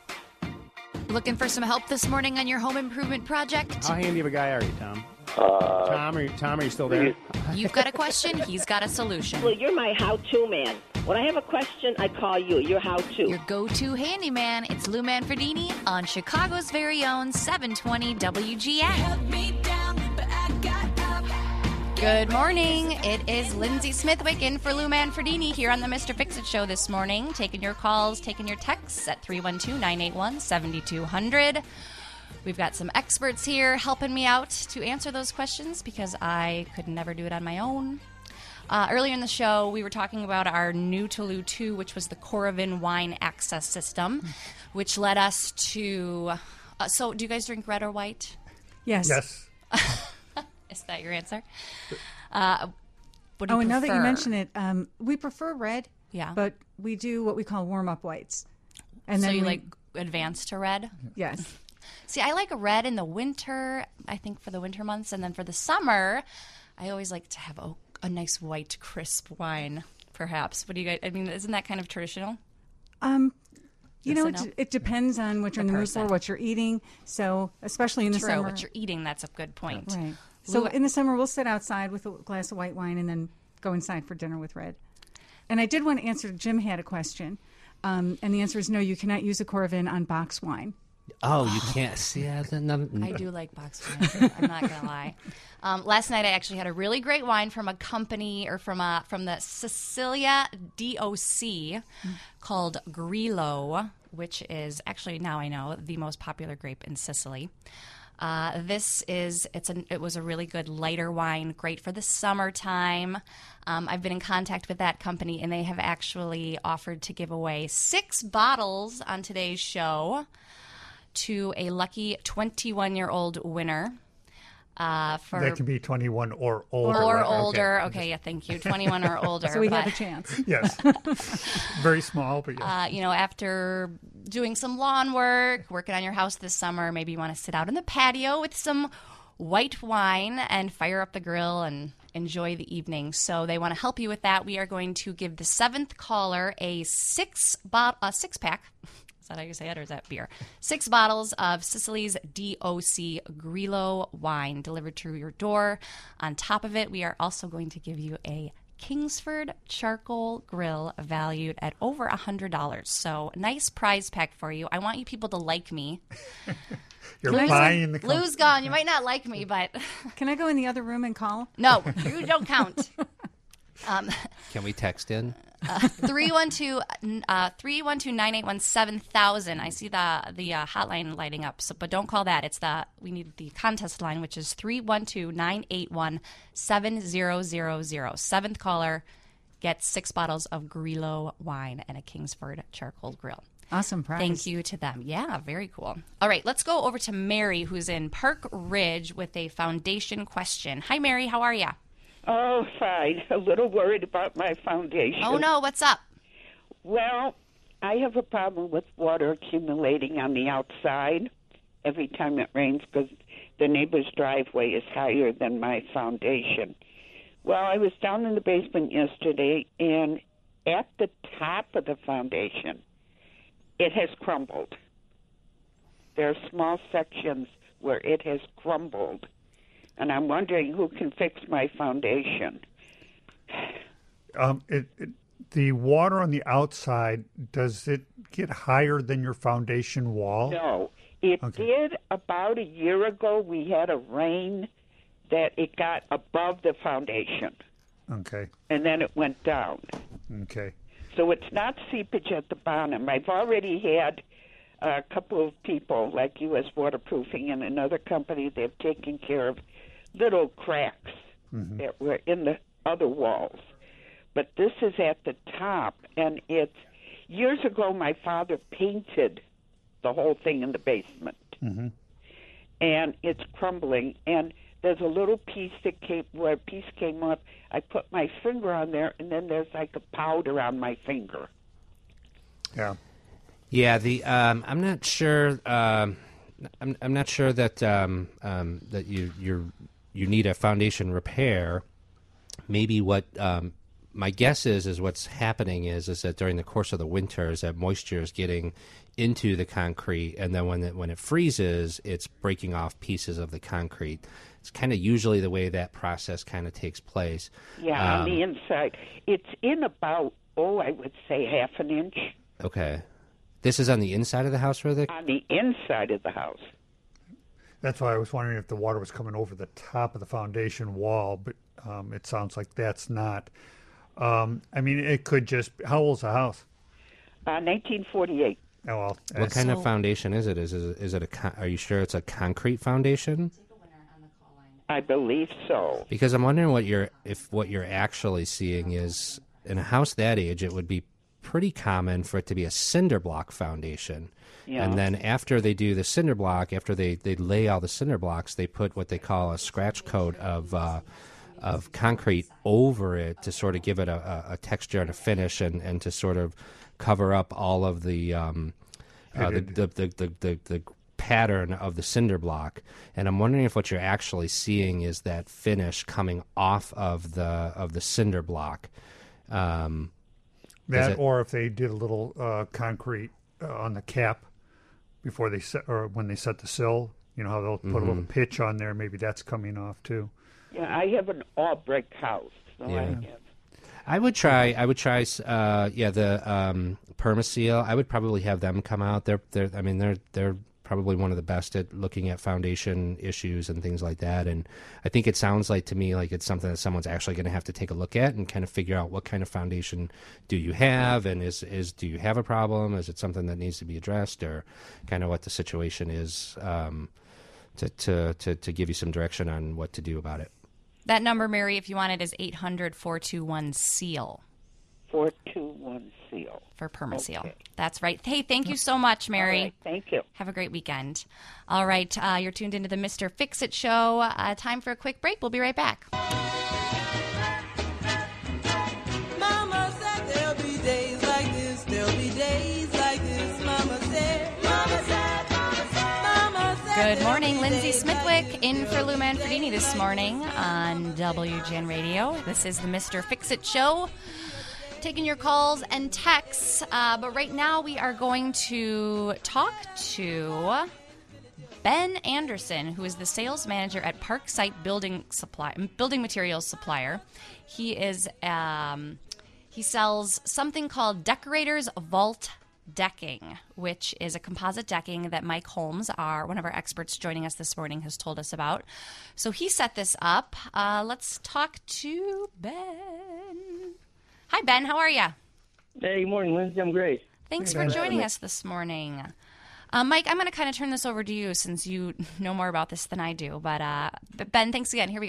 Looking for some help this morning on your home improvement project? How handy of a guy are you, Tom? Uh, Tom, are you, Tom, are you still there? You've got a question, he's got a solution. Well, you're my how-to man. When I have a question, I call you. You're how-to. Your go-to handyman. It's Lou Manfredini on Chicago's very own seven twenty W G N. Good morning. It is Lindsay Smithwick in for Lou Manfredini here on the Mister Fix-It Show this morning, taking your calls, taking your texts at three one two, nine eight one, seven two zero zero. We've got some experts here helping me out to answer those questions because I could never do it on my own. Uh, earlier in the show, we were talking about our new Toulouse two, which was the Coravin Wine Access System, which led us to... Uh, so, do you guys drink red or white? Yes. Yes. Is that your answer? Uh, what do oh, you and now that you prefer? mention it, um, we prefer red. Yeah. But we do what we call warm-up whites. And so then you we- like advance to red? Yes. See, I like red in the winter, I think for the winter months. And then for the summer, I always like to have a, a nice white, crisp wine, perhaps. What do you guys, I mean, isn't that kind of traditional? Um, you Yes know, and it, no? it depends on what you're in the mood for, person. what you're eating. So, especially in the True, summer. what you're eating, that's a good point. Right. So, Lou- in the summer, we'll sit outside with a glass of white wine and then go inside for dinner with red. And I did want to answer, Jim had a question. Um, and the answer is no, you cannot use a Coravin on box wine. Oh, you can't see that? I do like box wine. I'm not gonna lie. Um, last night I actually had a really great wine from a company or from a from the Sicilia D O C called Grillo, which is actually now I know the most popular grape in Sicily. Uh, this is it's an it was a really good lighter wine, great for the summertime. Um, I've been in contact with that company, and they have actually offered to give away six bottles on today's show to a lucky twenty-one-year-old winner. Uh, for That can be twenty-one or older. or right? older. Okay. Okay, yeah, thank you. twenty-one or older. So we have but- a chance. Yes. Very small, but yes. Uh, you know, after doing some lawn work, working on your house this summer, maybe you want to sit out in the patio with some white wine and fire up the grill and enjoy the evening. So they want to help you with that. We are going to give the seventh caller a six bot- a six pack. Is that how you say it, or is that beer? Six bottles of Sicily's D O C Grillo wine delivered to your door. On top of it, we are also going to give you a Kingsford charcoal grill valued at over one hundred dollars. So nice prize pack for you. I want you people to like me. You're Lou's, buying the company. Lou's gone. You might not like me, but... Can I go in the other room and call? No, you don't count. Um, Can we text in? uh, three one two uh, three one two nine eight one seven thousand. I see the the uh, hotline lighting up, so but don't call that. It's the we need the contest line, which is three one two nine eight one seven zero zero zero. Seventh caller gets six bottles of Grillo wine and a Kingsford charcoal grill. Awesome prize. Thank you to them. Yeah, very cool. All right, let's go over to Mary, who's in Park Ridge with a foundation question. Hi, Mary. How are you? Oh, fine. A little worried about my foundation. Oh, no. What's up? Well, I have a problem with water accumulating on the outside every time it rains because the neighbor's driveway is higher than my foundation. Well, I was down in the basement yesterday, and at the top of the foundation, it has crumbled. There are small sections where it has crumbled. And I'm wondering who can fix my foundation. Um, it, it, the water on the outside, does it get higher than your foundation wall? No, it Okay. did about a year ago. We had a rain that it got above the foundation, Okay. and then it went down. Okay. So it's not seepage at the bottom. I've already had a couple of people, like U S Waterproofing and another company, they've taken care of little cracks Mhm. that were in the other walls. But this is at the top, and it's years ago my father painted the whole thing in the basement, Mm-hmm. and it's crumbling. And there's a little piece that came where a piece came up. I put my finger on there, and then there's like a powder on my finger. Yeah. Yeah, the um, I'm not sure. Um, I'm I'm not sure that um, um, that you you you need a foundation repair. Maybe what um, my guess is is what's happening is is that during the course of the winter, is that moisture is getting into the concrete, and then when it when it freezes, it's breaking off pieces of the concrete. It's kind of usually the way that process kind of takes place. Yeah, Um, on the inside. It's in about, oh, I would say half an inch Okay. This is on the inside of the house, Riddick? on the inside of the house. That's why I was wondering if the water was coming over the top of the foundation wall, but um, it sounds like that's not. Um, I mean, it could just. How old's the house? Uh, nineteen forty-eight. Oh well. What it's- kind of foundation is it? Is it, is it a? Con- are you sure it's a concrete foundation? I believe so. Because I'm wondering what you're if what you're actually seeing is in a house that age, it would be pretty common for it to be a cinder block foundation. Yeah. And then after they do the cinder block, after they, they lay all the cinder blocks, they put what they call a scratch coat of uh, of concrete over it to sort of give it a, a, a texture and a finish, and, and to sort of cover up all of the um, uh, the, the, the, the, the, the pattern of the cinder block. And I'm wondering if what you're actually seeing is that finish coming off of the of the cinder block. Um, that, it, or if they did a little uh, concrete uh, on the cap before they set, or when they set the sill, you know how they'll put mm-hmm. a little pitch on there. Maybe that's coming off too. Yeah, I have an all brick house, so Yeah. I have. I would try. I would try. Uh, yeah, the um, Permaseal. I would probably have them come out. They're. They're. I mean, they're. They're probably one of the best at looking at foundation issues and things like that. And I think it sounds like to me like it's something that someone's actually going to have to take a look at and kind of figure out what kind of foundation do you have, and is is do you have a problem? Is it something that needs to be addressed, or kind of what the situation is, um, to, to to to give you some direction on what to do about it. That number, Mary, if you want it, is eight hundred, four two one, SEAL. four two one, SEAL. For Permaseal. Okay. That's right. Hey, thank you so much, Mary. All right, thank you. Have a great weekend. All right, uh, you're tuned into the Mister Fix-It Show. Uh, time for a quick break. We'll be right back. Mama said there'll be days like this, there'll be days like this. Mama said, Mama said, Mama said, Mama said. Good morning, Lindsay Smithwick in for Lou Manfredini this morning on W G N Radio. This is the Mister Fix-It Show. Taking your calls and texts, uh, but right now we are going to talk to Ben Anderson, who is the sales manager at Parksite Building Supply, Building Materials Supplier. He is um, he sells something called Decorators Vault Decking, which is a composite decking that Mike Holmes, our one of our experts joining us this morning, has told us about. So he set this up. Uh, let's talk to Ben. Hi, Ben. How are you? Hey, good morning, Lindsay. I'm great. Thanks Hey, for Ben. joining us this morning. Uh, Mike, I'm going to kind of turn this over to you since you know more about this than I do. But, uh, but Ben, thanks again. Here we go.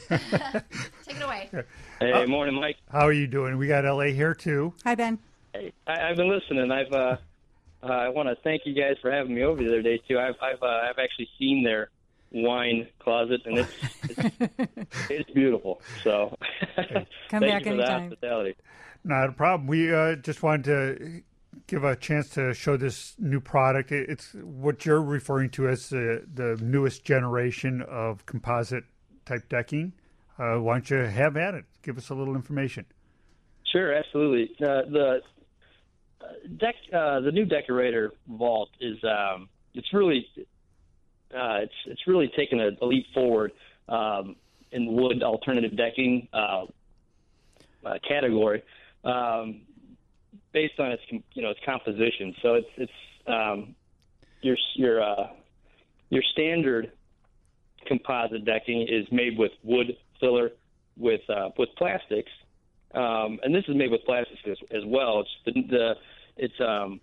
Take it away. Hey, Uh, morning, Mike. How are you doing? We got L A here too. Hi, Ben. Hey, I, I've been listening. I've uh, uh, I want to thank you guys for having me over the other day too. I've I've, uh, I've actually seen their wine closet, and it's it's, it's beautiful. So Come thank back you for the anytime. hospitality. Not a problem. We uh, just wanted to give a chance to show this new product. It- It's what you're referring to as the, the newest generation of composite type decking. Uh, why don't you have at it? Give us a little information. Sure, absolutely. Uh, the uh, deck, uh, the new Decorator Vault is um, it's really uh, it's it's really taken a, a leap forward um, in wood alternative decking uh, uh, category um, based on its com- you know its composition. So it's it's um, your your uh, your standard composite decking is made with wood filler with uh, with plastics. Um, and this is made with plastics as, as well. It's the, the it's um,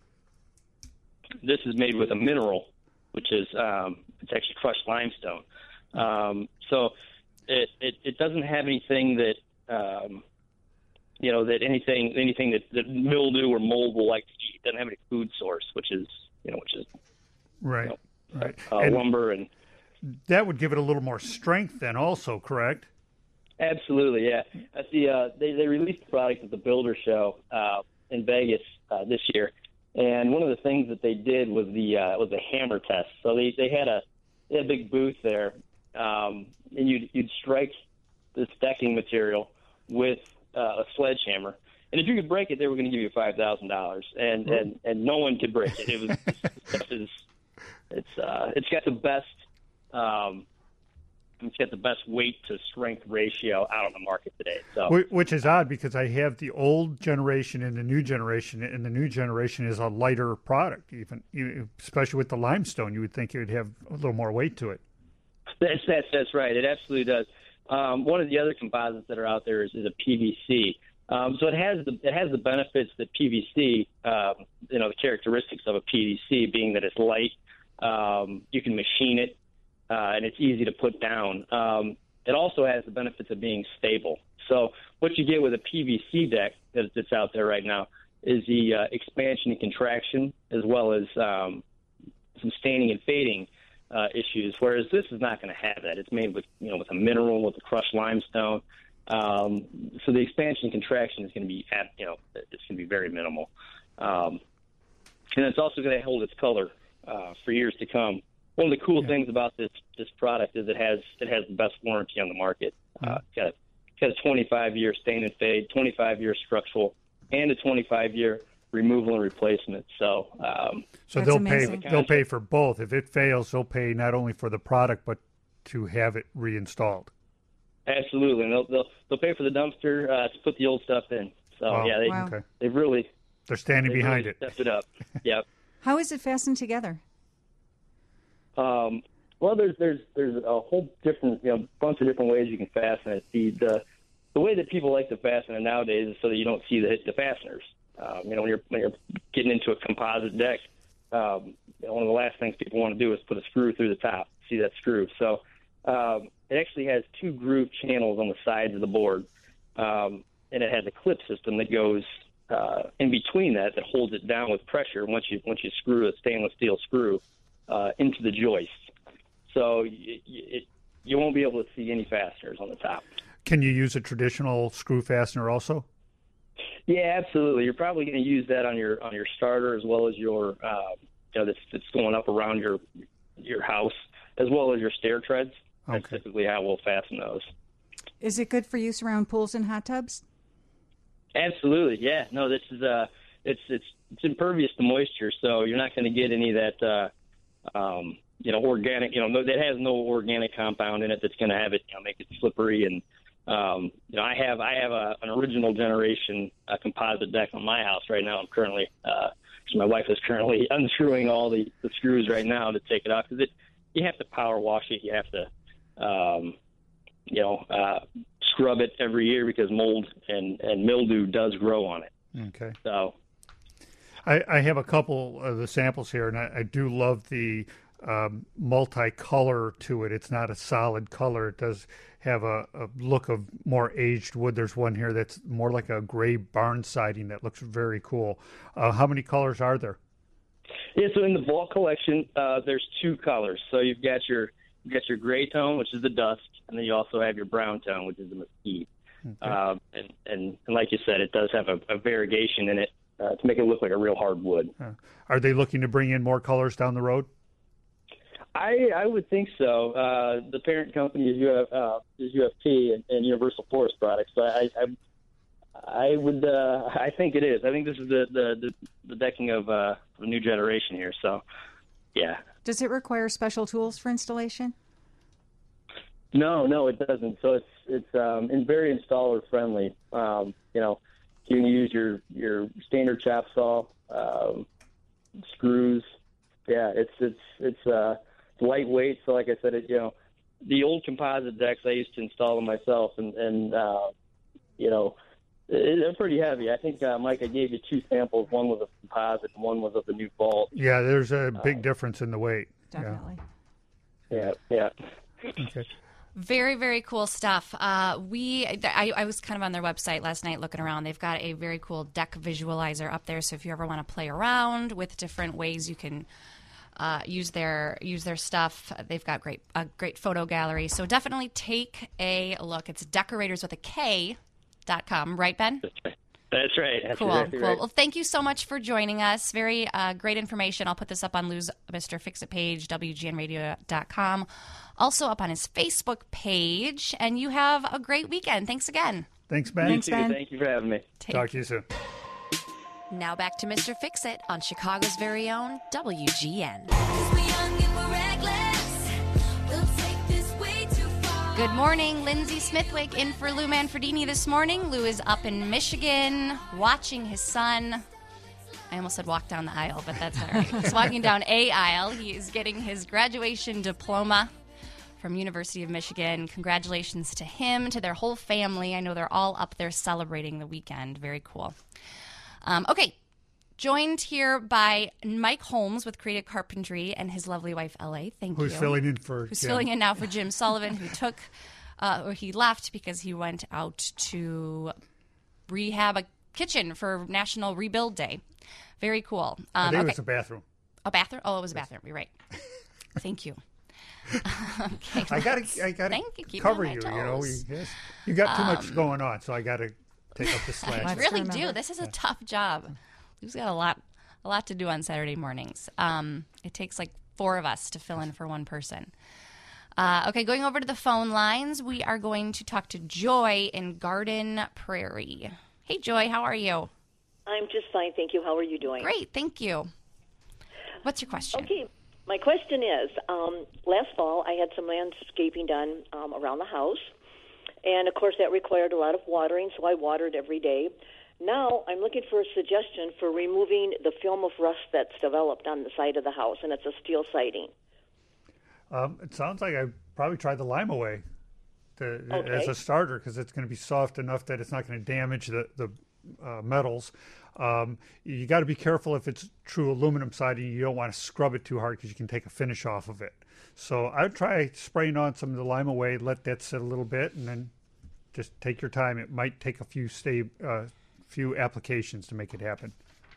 this is made with a mineral, which is um, it's actually crushed limestone. Um, so it, it it doesn't have anything that um, you know that anything anything that, that mildew or mold will like to eat. It doesn't have any food source, which is you know which is Right. you know, Right. uh, And lumber and that would give it a little more strength then also, correct? Absolutely, yeah. At the uh, they they released the product at the Builder Show uh, in Vegas uh, this year, and one of the things that they did was the uh, was a hammer test. So they, they had a they had a big booth there, um, and you'd you'd strike this decking material with uh, a sledgehammer, and if you could break it, they were going to give you five thousand dollars, and and and no one could break it. It was this stuff is it's uh, it's got the best. Um, It's got the best weight to strength ratio out on the market today. So, Wh- Which is odd because I have the old generation and the new generation, and the new generation is a lighter product, even you- especially with the limestone. You would think it would have a little more weight to it. that's that's that's right. It absolutely does. Um, one of the other composites that are out there is, is a P V C. Um, so it has the it has the benefits that P V C, um, you know, the characteristics of a P V C being that it's light. Um, you can machine it. uh, and it's easy to put down. Um, it also has the benefits of being stable. So what you get with a P V C deck that, that's out there right now is the uh, expansion and contraction, as well as um, some staining and fading uh, issues. Whereas this is not going to have that. It's made with you know with a mineral, with a crushed limestone. Um, so the expansion and contraction is going to be at you know it's going to be very minimal, um, and it's also going to hold its color uh, for years to come. One of the cool yeah. things about this this product is it has it has the best warranty on the market. Uh, it's got, it's got a twenty-five year stain and fade, twenty-five year structural, and a twenty-five year removal and replacement. So, um, so they'll amazing. pay they'll pay for both. If it fails, they'll pay not only for the product but to have it reinstalled. Absolutely, and they'll they'll, they'll pay for the dumpster uh, to put the old stuff in. So wow. yeah, they wow. okay. they've really they're standing they've behind really it. Stepped it up. Yep. How is it fastened together? Um, well, there's there's there's a whole different you know bunch of different ways you can fasten it. The the the way that people like to fasten it nowadays is so that you don't see the the fasteners. Um, you know, when you're when you're getting into a composite deck, um, you know, one of the last things people want to do is put a screw through the top. See that screw? So. Um, it actually has two groove channels on the sides of the board, um, and it has a clip system that goes uh, in between that that holds it down with pressure once you once you screw a stainless steel screw uh, into the joist. So y- it, you won't be able to see any fasteners on the top. Can you use a traditional screw fastener also? Yeah, absolutely. You're probably going to use that on your on your starter as well as your uh, you know that's, that's going up around your your house as well as your stair treads. That's okay. typically how we'll fasten those. Is it good for use around pools and hot tubs? Absolutely, yeah. No, this is uh, it's it's it's impervious to moisture, so you're not going to get any of that, uh, um, you know, organic. You know, no, that has no organic compound in it that's going to have it, you know, make it slippery. And um, you know, I have I have a, an original generation uh, composite deck on my house right now. I'm currently, uh, so my wife is currently unscrewing all the, the screws right now to take it off because it you have to power wash it. You have to. Um, you know, uh, scrub it every year because mold and, and mildew does grow on it. Okay. So, I, I have a couple of the samples here, and I, I do love the um, multicolor to it. It's not a solid color. It does have a, a look of more aged wood. There's one here that's more like a gray barn siding that looks very cool. Uh, how many colors are there? Yeah, so in the Vault collection, uh, there's two colors. So you've got your You got your gray tone, which is the dust, and then you also have your brown tone, which is the mesquite. Okay. Um, and, and, and like you said, it does have a, a variegation in it uh, to make it look like a real hard wood. Uh, are they looking to bring in more colors down the road? I I would think so. Uh, the parent company is, U F, uh, is U F P and, and Universal Forest Products. So I I, I would uh, I think it is. I think this is the the, the, the decking of uh, a new generation here. So yeah. Does it require special tools for installation? No, no, it doesn't. So it's it's um, and very installer friendly. Um, you know, you can use your your standard chop saw, um, screws. Yeah, it's it's it's uh, lightweight. So like I said, it, you know, the old composite decks I used to install them myself, and and uh, you know, it, they're pretty heavy. I think uh, Mike, I gave you two samples. One was a composite, and one was of the new Vault. Yeah, there's a big uh, difference in the weight. Definitely. Yeah, yeah. yeah. Okay. Very, very cool stuff. Uh, we, I, I was kind of on their website last night looking around. They've got a very cool deck visualizer up there. So if you ever want to play around with different ways you can uh, use their use their stuff, they've got great a great photo gallery. So definitely take a look. It's decorators with a K dot com, right, Ben? That's right. That's cool. exactly cool. Right. Well, thank you so much for joining us. Very uh, great information. I'll put this up on Lou's Mister Fix-It page, W G N radio dot com. Also up on his Facebook page. And you have a great weekend. Thanks again. Thanks, Ben. Thanks, Ben. Thank you for having me. Take Talk to you soon. Now back to Mister Fix-It on Chicago's very own W G N. Good morning, Lindsay Smithwick in for Lou Manfredini this morning. Lou is up in Michigan watching his son. I almost said walk down the aisle, but that's all right. He's walking down a aisle. He is getting his graduation diploma from University of Michigan. Congratulations to him, to their whole family. I know they're all up there celebrating the weekend. Very cool. Um, okay, Joined here by Mike Holmes with Creative Carpentry and his lovely wife, L A. Thank Who's you. filling in for Who's Jim. filling in now for Jim Sullivan, who took, uh, or he left because he went out to rehab a kitchen for National Rebuild Day. Very cool. Um, I think okay. it was a bathroom. A bathroom? Oh, it was a bathroom. You're right. Thank you. Okay, I gotta, let's- I gotta Thank you. Keep cover me on you. my You know, toes. you, yes, you got too much Um, going on, so I gotta take up the slack. I really do. This is a tough job. We've got a lot, a lot to do on Saturday mornings. Um, it takes like four of us to fill in for one person. Uh, okay, going over to the phone lines, we are going to talk to Joy in Garden Prairie. Hey, Joy, how are you? I'm just fine, thank you. How are you doing? Great, thank you. What's your question? Okay, my question is, um, last fall I had some landscaping done um, around the house, and of course that required a lot of watering, so I watered every day. Now I'm looking for a suggestion for removing the film of rust that's developed on the side of the house, and it's a steel siding. Um, it sounds like I probably tried the Lime Away to, Okay. as a starter because it's going to be soft enough that it's not going to damage the, the uh, metals. Um, you got to be careful if it's true aluminum siding. You don't want to scrub it too hard because you can take a finish off of it. So I would try spraying on some of the Lime Away, let that sit a little bit, and then just take your time. It might take a few stay, uh, few applications to make it happen.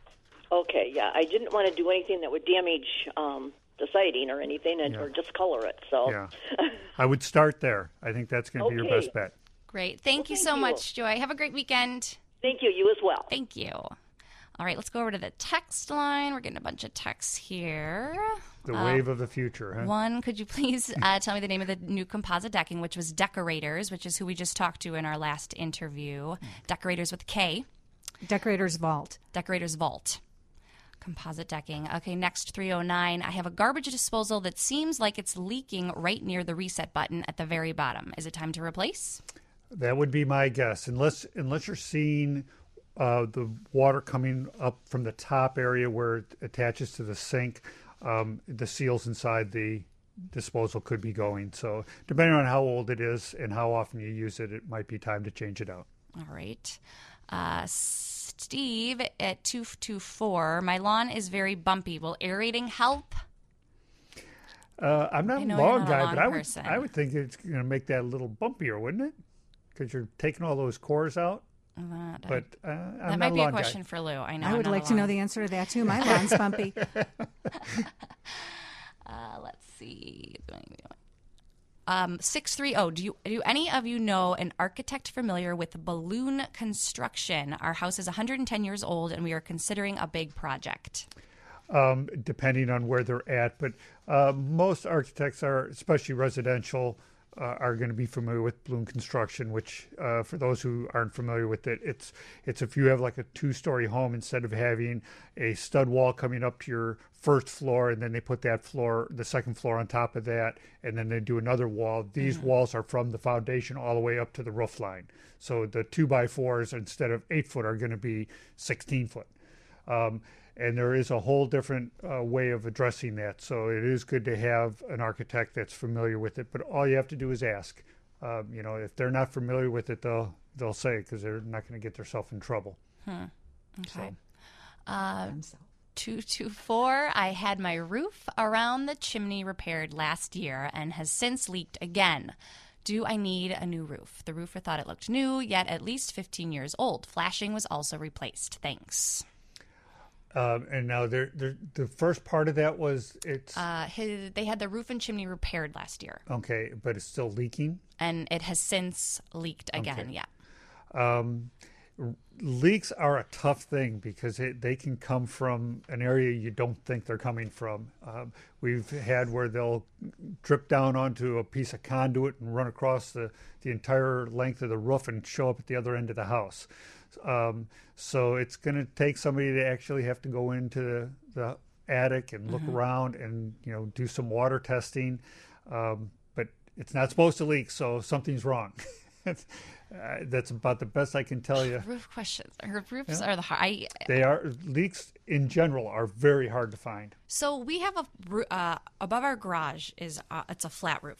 Okay, yeah, I didn't want to do anything that would damage um, the siding or anything, and, Yeah. or discolor it. So, Yeah. I would start there. I think that's going to be your Okay. best bet. Great. Thank you so you. much, Joy. Have a great weekend. Thank you. You as well. Thank you. All right, let's go over to the text line. We're getting a bunch of texts here. The Uh, wave of the future, huh? One, could you please uh, tell me the name of the new composite decking, which was Decorators, which is who we just talked to in our last interview. Decorators with K. Decorators Vault. Decorators Vault. Composite decking. Okay, next three oh nine. I have a garbage disposal that seems like it's leaking right near the reset button at the very bottom. Is it time to replace? That would be my guess, unless unless you're seeing uh, the water coming up from the top area where it attaches to the sink. Um, the seals inside the disposal could be going. So depending on how old it is and how often you use it, it might be time to change it out. All right. Uh, Steve at two two four. My lawn is very bumpy. Will aerating help? Uh, I'm not I a know you're lawn not a guy, lawn but I would person. I would think it's going to make that a little bumpier, wouldn't it? Because you're taking all those cores out. That, But uh, I'm that not might a be a lawn question guy. for Lou. I know. I I'm would not a like to know lawn- the answer to that too. My lawn's bumpy. Uh, let's see. Um, six three zero. Do you do any of you know an architect familiar with balloon construction? Our house is one hundred ten years old, and we are considering a big project. Um, depending on where they're at. But uh, most architects are, especially residential, uh, are going to be familiar with balloon construction. Which, uh, for those who aren't familiar with it, it's it's if you have like a two-story home, instead of having a stud wall coming up to your first floor, and then they put that floor, the second floor, on top of that, and then they do another wall. These Mhm. walls are from the foundation all the way up to the roof line. So the two by fours, instead of eight foot, are going to be sixteen foot. Um, and there is a whole different uh, way of addressing that. So it is good to have an architect that's familiar with it. But all you have to do is ask. Um, you know, if they're not familiar with it, they'll they'll say, because they're not going to get themselves in trouble. Hmm. Okay. So. Uh, two two four. I had my roof around the chimney repaired last year and has since leaked again. Do I need a new roof? The roofer thought it looked new, yet at least fifteen years old. Flashing was also replaced. Thanks. Um, and now there, there, the first part of that was it's Uh, his, they had the roof and chimney repaired last year, okay, but it's still leaking. and it has since leaked again. Okay. Yeah. Um, r- leaks are a tough thing because it, they can come from an area you don't think they're coming from. Um, we've had where they'll drip down onto a piece of conduit and run across the, the entire length of the roof and show up at the other end of the house. Um, so it's going to take somebody to actually have to go into the, the attic and look Mhm. around and, you know, do some water testing. Um, but it's not supposed to leak, so something's wrong. uh, that's about the best I can tell you. Roof questions. Her roofs Yeah. are the hard. I, They are leaks in general are very hard to find. So we have a roo- uh, above our garage is uh, it's a flat roof,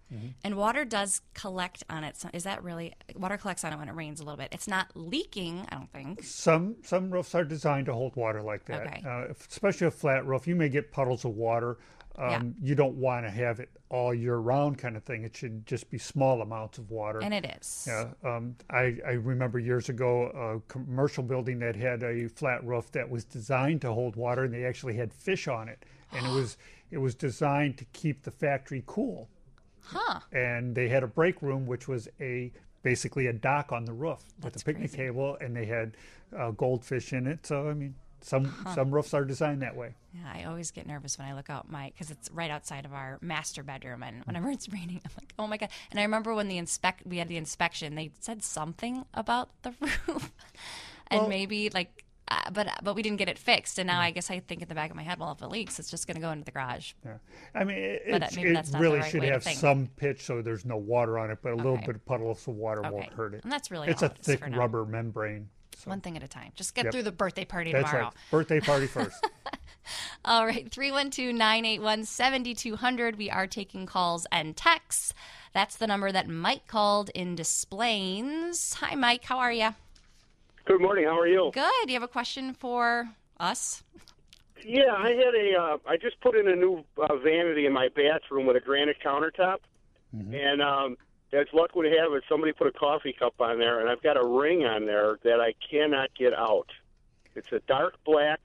Mhm. And water does collect on it. So is that really water collects on it when it rains a little bit? It's not leaking, I don't think. Some some roofs are designed to hold water like that, Okay. uh, if- especially a flat roof. You may get puddles of water. Um, Yeah. You don't want to have it all year round kind of thing. It should just be small amounts of water. And it is. Yeah. Um, I, I remember years ago a commercial building that had a flat roof that was designed to hold water, and they actually had fish on it, and it was it was designed to keep the factory cool. Huh. And they had a break room, which was a basically a dock on the roof with a picnic crazy. table, and they had uh, goldfish in it. So I mean, some Huh. some roofs are designed that way. Yeah, I always get nervous when I look out my because it's right outside of our master bedroom, and whenever it's raining, I'm like, oh my god! And I remember when the inspect we had the inspection, they said something about the roof, and Well- maybe like, uh, but but we didn't get it fixed, and now I guess I think in the back of my head, well, if it leaks, it's just going to go into the garage. Yeah. I mean, it, But, uh, it's- maybe it that's not the really right should way to have think. some pitch so there's no water on it, but a little Okay. bit of puddles of water Okay. won't hurt it. And that's really it's all a it is thick for now. rubber membrane. So. One thing at a time. Just get Yep. through the birthday party That's tomorrow. right. Birthday party first. All right, three one two, nine eight one, seven two zero zero. We are taking calls and texts. That's the number that Mike called in Des Plaines. Hi, Mike. How are you? Good morning. How are you? Good. Do you have a question for us? Yeah, I had a. Uh, I just put in a new uh, vanity in my bathroom with a granite countertop, and um, as luck would have it, somebody put a coffee cup on there, and I've got a ring on there that I cannot get out. It's a dark black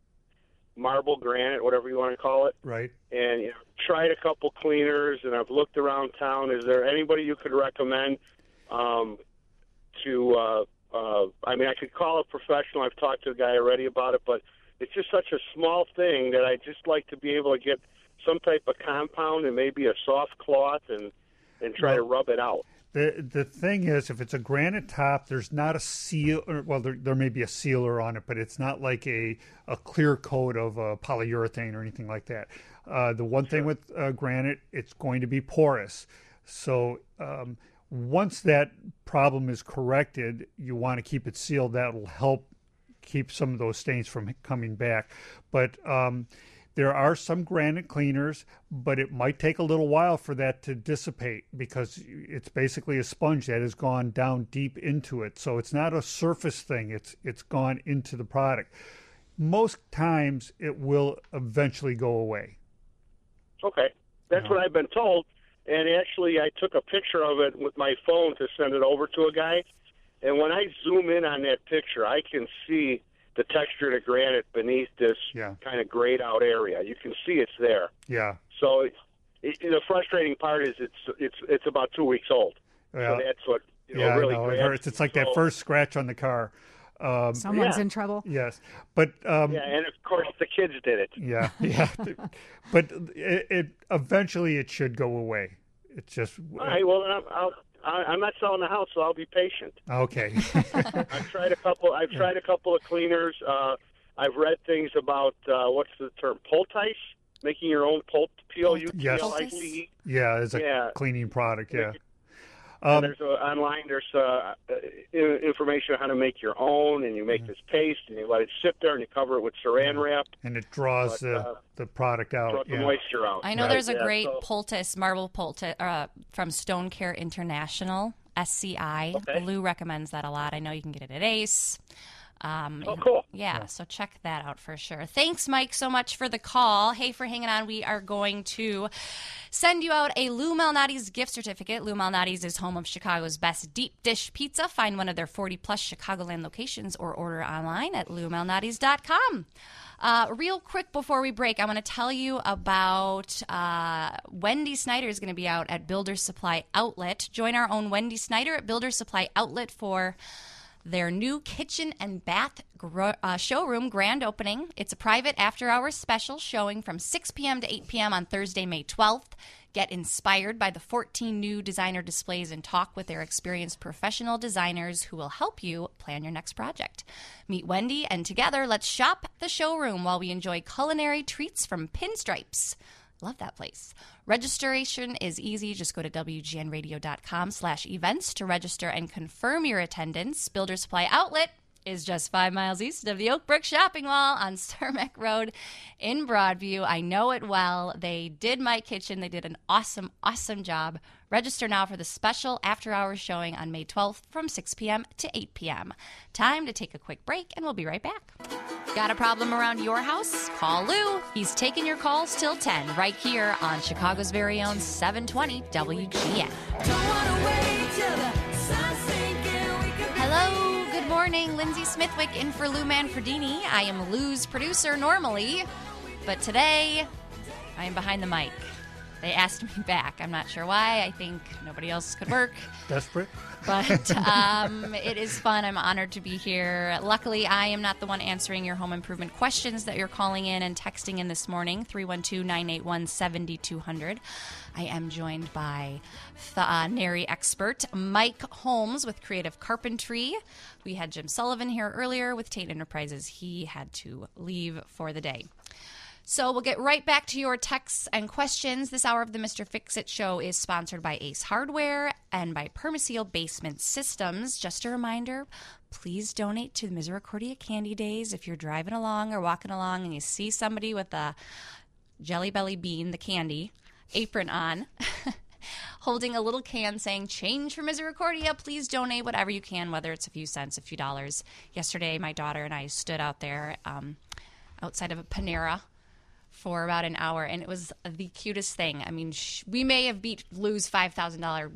marble granite, whatever you want to call it. Right. And you know, tried a couple cleaners, and I've looked around town. Is there anybody you could recommend um, to? Uh, uh, I mean, I could call a professional. I've talked to a guy already about it, but it's just such a small thing that I just like to be able to get some type of compound and maybe a soft cloth and and try to rub it out. The the thing is, if it's a granite top, there's not a seal. Or, well, there, there may be a sealer on it, but it's not like a, a clear coat of uh, polyurethane or anything like that. Uh, the one thing with uh, granite, it's going to be porous. So um, once that problem is corrected, you want to keep it sealed. That will help keep some of those stains from coming back. But um, there are some granite cleaners, but it might take a little while for that to dissipate because it's basically a sponge that has gone down deep into it. So it's not a surface thing. It's it's gone into the product. Most times it will eventually go away. Okay, that's what I've been told. And actually, I took a picture of it with my phone to send it over to a guy. And when I zoom in on that picture, I can see the texture of the granite beneath this Yeah. kind of grayed out area. You can see it's there. Yeah. So it, it, the frustrating part is it's it's it's about two weeks old. Well, so that's what you know yeah, really I know, it grabs hurts. It's like that so- first scratch on the car. Um, Someone's Yeah. in trouble. Yes, but um, Yeah, and of course the kids did it. yeah, yeah. But it, it eventually it should go away. It's just All right. Well, then I'm, I'll, I- I'm not selling the house, so I'll be patient. okay. I've tried a couple. I've tried a couple of cleaners. Uh, I've read things about uh, what's the term, poultice, making your own pult, P O U T L I C E. Yeah, it's a Yeah. cleaning product. Yeah. And Um, there's a, online. There's uh, uh, i- information on how to make your own, and you make Mm-hmm. this paste, and you let it sit there, and you cover it with Saran wrap. and it draws But, the uh, the product out. draws the yeah. moisture out. I know Right, there's a yeah, great so- poultice, marble poultice uh, from Stone Care International, S C I. Okay. Lou recommends that a lot. I know you can get it at Ace. Um, Oh, cool. Yeah, so check that out for sure. Thanks, Mike, so much for the call. Hey, for hanging on. We are going to send you out a Lou Malnati's gift certificate. Lou Malnati's is home of Chicago's best deep dish pizza. Find one of their forty-plus Chicagoland locations or order online at lou malnati's dot com. Uh, real quick before we break, I want to tell you about uh, Wendy Snyder is going to be out at Builder Supply Outlet. Join our own Wendy Snyder at Builder Supply Outlet for their new kitchen and bath gro- uh, showroom grand opening. It's a private after-hours special showing from six p.m. to eight p.m. on Thursday, May twelfth. Get inspired by the fourteen new designer displays and talk with their experienced professional designers who will help you plan your next project. Meet Wendy, and together, let's shop the showroom while we enjoy culinary treats from Pinstripes. Love that place. Registration is easy. Just go to W G N radio dot com slash events to register and confirm your attendance. Builder Supply Outlet is just five miles east of the Oak Brook Shopping Mall on Cermak Road in Broadview. I know it well. They did my kitchen. They did an awesome, awesome job Register now for the special after-hours showing on May twelfth from six p.m. to eight p.m. Time to take a quick break, and we'll be right back. Got a problem around your house? Call Lou. He's taking your calls till ten right here on Chicago's very own seven twenty W G N. Hello, good morning. Lindsay Smithwick in for Lou Manfredini. I am Lou's producer normally, but today I am behind the mic. They asked me back. I'm not sure why. I think nobody else could work. Desperate? But um, it is fun. I'm honored to be here. Luckily, I am not the one answering your home improvement questions that you're calling in and texting in this morning, three one two, nine eight one, seven two zero zero. I am joined by the uh, Nary expert, Mike Holmes with Creative Carpentry. We had Jim Sullivan here earlier with Tate Enterprises. He had to leave for the day. So we'll get right back to your texts and questions. This hour of the Mister Fix-It Show is sponsored by Ace Hardware and by Permaseal Basement Systems. Just a reminder, please donate to the Misericordia Candy Days. If you're driving along or walking along and you see somebody with a Jelly Belly bean, the candy, apron on, holding a little can saying, change for Misericordia, please donate whatever you can, whether it's a few cents, a few dollars. Yesterday, my daughter and I stood out there um, outside of a Panera for about an hour, and it was the cutest thing. I mean, sh- we may have beat Lou's five thousand dollars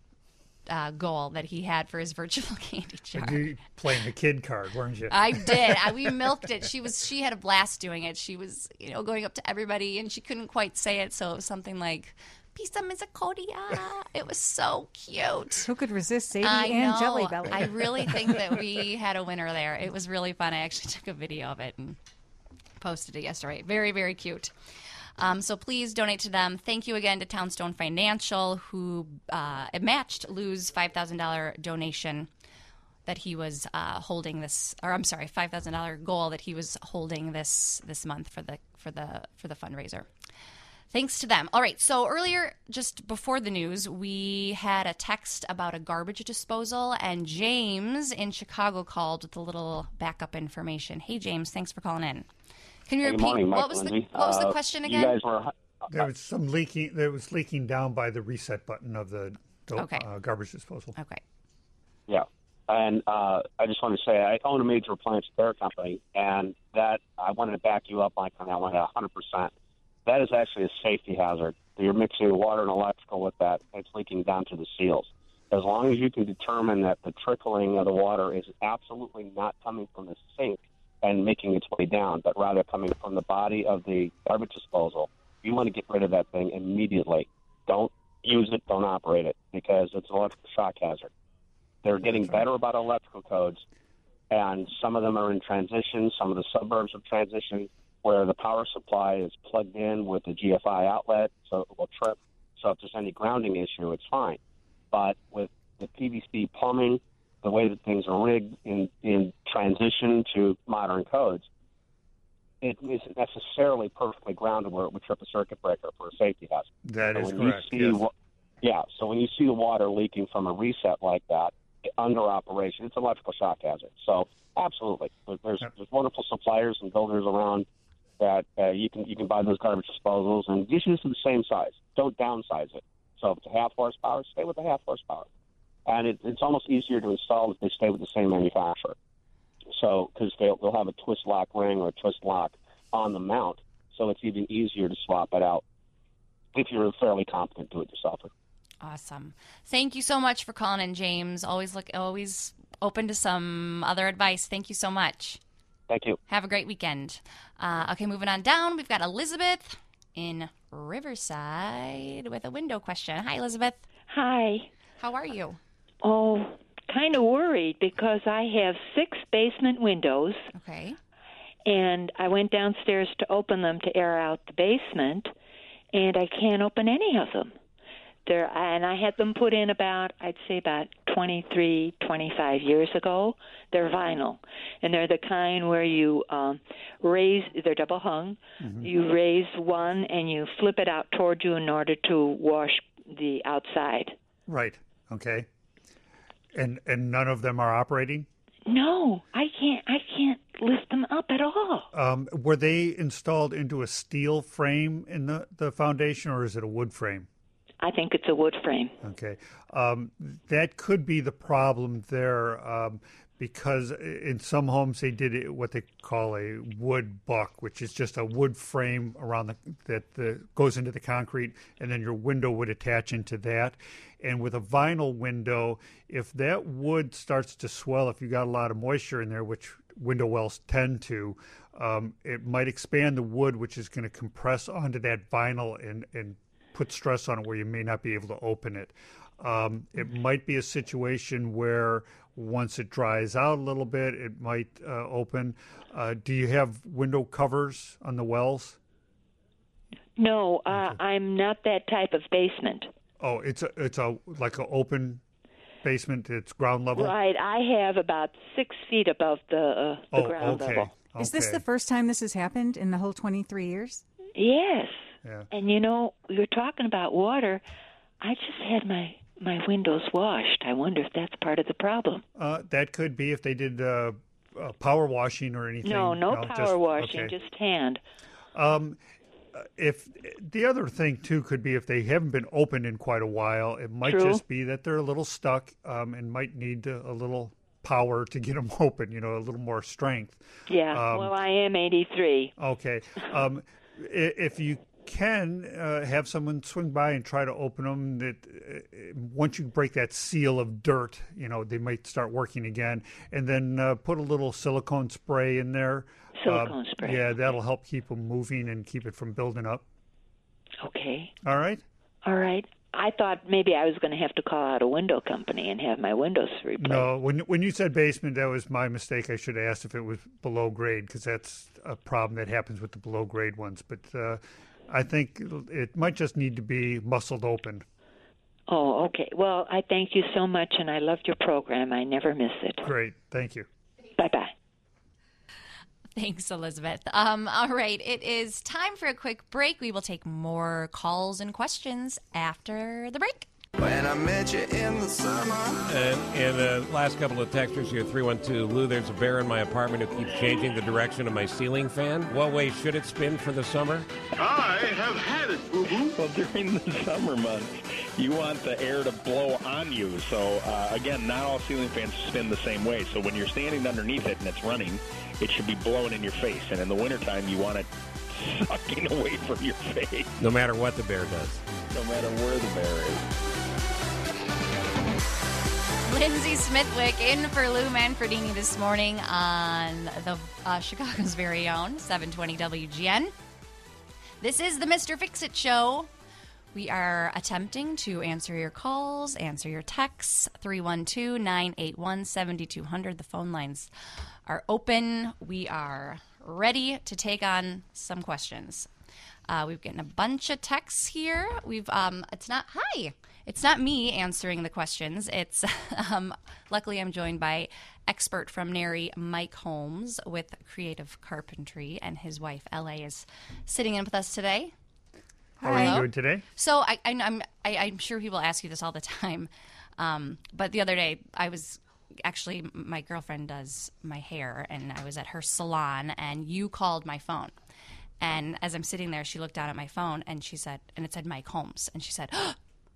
uh, goal that he had for his virtual candy jar. You playing the kid card, weren't you? I did. I, we milked it. She was. She had a blast doing it. She was, you know, going up to everybody, and she couldn't quite say it, so it was something like, Pizza Misericordia. It was so cute. Who could resist Sadie I and know. Jelly Belly? I really think that we had a winner there. It was really fun. I actually took a video of it and posted it yesterday. Very, very cute. Um, so please donate to them. Thank you again to Townstone Financial, who uh, matched Lou's five thousand dollars donation that he was uh, holding this, or I'm sorry, five thousand dollars goal that he was holding this this month for the for the for the fundraiser. Thanks to them. All right. So earlier, just before the news, we had a text about a garbage disposal, and James in Chicago called with a little backup information. Hey, James, thanks for calling in. Can you Hey, good repeat morning, Mike what was the Lindsay. what was the Uh, question you again? guys were There was some leaking. There was leaking down by the reset button of the do- Okay. uh, garbage disposal. Okay. Yeah. And uh, I just want to say I own a major appliance repair company, and that I wanted to back you up, Mike, on that one one hundred percent. That is actually a safety hazard. You're mixing water and electrical with that. It's leaking down to the seals. As long as you can determine that the trickling of the water is absolutely not coming from the sink and making its way down, but rather coming from the body of the garbage disposal, you want to get rid of that thing immediately. Don't use it, don't operate it, because it's an electrical shock hazard. They're getting better about electrical codes, and some of them are in transition. Some of the suburbs of transition where the power supply is plugged in with the G F I outlet, so it will trip. So if there's any grounding issue, it's fine. But with the P V C plumbing, the way that things are rigged in, in transition to modern codes, it isn't necessarily perfectly grounded where it would trip a circuit breaker for a safety hazard. That So is when you correct, see yes. wa- Yeah, so when you see the water leaking from a reset like that, under operation, it's an electrical shock hazard. So absolutely, There- there's, there's wonderful suppliers and builders around that uh, you can you can buy those garbage disposals, and use this in the same size. Don't downsize it. So if it's a half horsepower, stay with the half horsepower. And it, it's almost easier to install if they stay with the same manufacturer. So because they'll, they'll have a twist lock ring or a twist lock on the mount, so it's even easier to swap it out if you're a fairly competent do-it-yourselfer. Awesome. Thank you so much for calling in, James. Always look, always open to some other advice. Thank you so much. Thank you. Have a great weekend. Uh, okay, moving on down, we've got Elizabeth in Riverside with a window question. Hi, Elizabeth. Hi. How are you? Oh, kind of worried because I have six basement windows. Okay. And I went downstairs to open them to air out the basement, and I can't open any of them. They're, and I had them put in about, I'd say about twenty-three, twenty-five years ago. They're vinyl, and they're the kind where you um, raise, they're double hung. Mm-hmm. You raise one and you flip it out toward you in order to wash the outside. Right. Okay. And and none of them are operating? No, I can't. I can't lift them up at all. Um, were they installed into a steel frame in the, the foundation, or is it a wood frame? I think it's a wood frame. Okay. Um, that could be the problem there um, because in some homes they did it, what they call a wood buck, which is just a wood frame around the, that the, goes into the concrete, and then your window would attach into that. And with a vinyl window, if that wood starts to swell, if you got a lot of moisture in there, which window wells tend to, um, it might expand the wood, which is going to compress onto that vinyl and, and put stress on it where you may not be able to open it. Um, it might be a situation where once it dries out a little bit, it might uh, open. Uh, do you have window covers on the wells? No, uh, okay. I'm not that type of basement. Oh, it's a it's a like an open basement. It's ground level. Right. I have about six feet above the, uh, the oh, ground okay. level. Okay. Is this the first time this has happened in the whole twenty-three years? Yes. Yeah. And you know, you're talking about water. I just had my my windows washed. I wonder if that's part of the problem. Uh, that could be if they did uh, uh, power washing or anything. No, no, no power just, washing, okay. just hand. Um, if the other thing too could be if they haven't been opened in quite a while, it might True. just be that they're a little stuck um, and might need a, a little power to get them open. You know, a little more strength. Yeah. Um, well, I am eighty-three. Okay. Um, if you can uh, have someone swing by and try to open them, that uh, once you break that seal of dirt, you know, they might start working again. And then uh, put a little silicone spray in there. Silicone uh, spray. Yeah, that'll help keep them moving and keep it from building up. Okay. All right. All right. I thought maybe I was going to have to call out a window company and have my windows replaced. No, when when you said basement, that was my mistake. I should have asked if it was below grade, because that's a problem that happens with the below grade ones. But uh, I think it might just need to be muscled open. Oh, okay. Well, I thank you so much, and I loved your program. I never miss it. Great. Thank you. Bye-bye. Thanks, Elizabeth. Um, all right, it is time for a quick break. We will take more calls and questions after the break. When I met you in the summer. And, and the last couple of texters here, three one two, Lou, there's a bear in my apartment who keeps changing the direction of my ceiling fan. What way should it spin for the summer? I have had it, boo-boo. Well, during the summer months, you want the air to blow on you. So, uh, again, not all ceiling fans spin the same way. So when you're standing underneath it and it's running, it should be blowing in your face. And in the wintertime, you want it sucking away from your face. No matter what the bear does. No matter where the bear is. Lindsay Smithwick in for Lou Manfredini this morning on the uh, Chicago's very own seven twenty W G N. This is the Mister Fix-It Show. We are attempting to answer your calls, answer your texts, three one two, nine eight one, seven two zero zero. The phone lines are open. We are ready to take on some questions. Uh, we've gotten a bunch of texts here. We've um, it's not hi. It's not me answering the questions. It's um, luckily I'm joined by expert from Nary, Mike Holmes with Creative Carpentry, and his wife L A is sitting in with us today. How are you doing today? So I, I, I'm I, I'm sure people ask you this all the time, um, but the other day I was actually my girlfriend does my hair, and I was at her salon, and you called my phone. And as I'm sitting there, she looked down at my phone, and she said, and it said Mike Holmes, and she said, oh!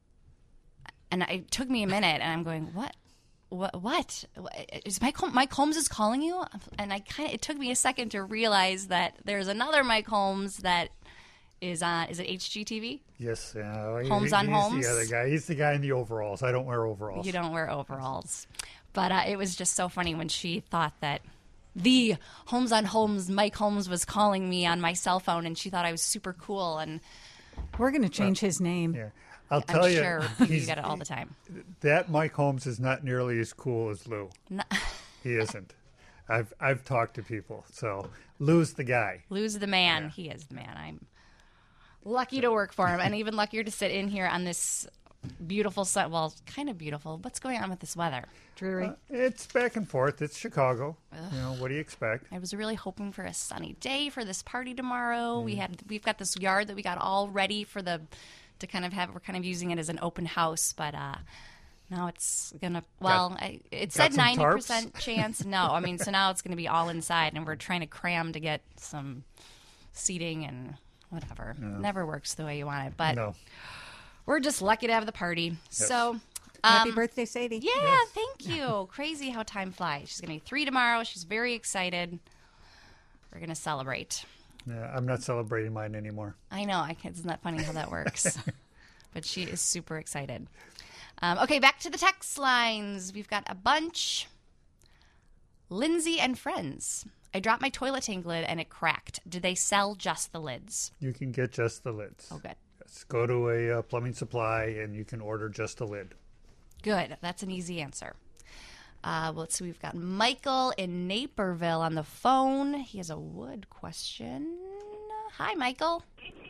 And it took me a minute, and I'm going, what? What? What? Is Mike, Hol- Mike Holmes is calling you? And I kind of, it took me a second to realize that there's another Mike Holmes that is on, is it H G T V? Yes. Uh, Holmes he, on he's Holmes? the other guy. He's the guy in the overalls. I don't wear overalls. You don't wear overalls. But uh, it was just so funny when she thought that the Holmes on Holmes, Mike Holmes, was calling me on my cell phone, and she thought I was super cool. And we're going to change uh, his name. Yeah. I'll tell I'm you, sure you get it all the time. That Mike Holmes is not nearly as cool as Lou. No. He isn't. I've I've talked to people, so Lou's the guy. Lou's the man. Yeah. He is the man. I'm lucky to work for him, and even luckier to sit in here on this beautiful sun. Well, kind of beautiful. What's going on with this weather? Dreary. Uh, it's back and forth. It's Chicago. Ugh. You know, what do you expect? I was really hoping for a sunny day for this party tomorrow. Mm. We had we've got this yard that we got all ready for the. To kind of have, we're kind of using it as an open house, but uh, now it's gonna. Well, got, I, it said ninety percent chance. No, I mean, so now it's gonna be all inside, and we're trying to cram to get some seating and whatever. No. Never works the way you want it, but no. We're just lucky to have the party. So, um, Happy birthday, Sadie. Yeah, thank you. Crazy how time flies. She's going to be three tomorrow. She's very excited. We're going to celebrate. Yeah, I'm not celebrating mine anymore. I know. I can't, isn't that funny how that works? But she is super excited. Um, okay, back to the text lines. We've got a bunch. Lindsay and friends. I dropped my toilet tank lid and it cracked. Do they sell just the lids? You can get just the lids. Oh, good. Yes, go to a uh, plumbing supply and you can order just the lid. Good. That's an easy answer. Uh, let's see. We've got Michael in Naperville on the phone. He has a wood question. Hi, Michael.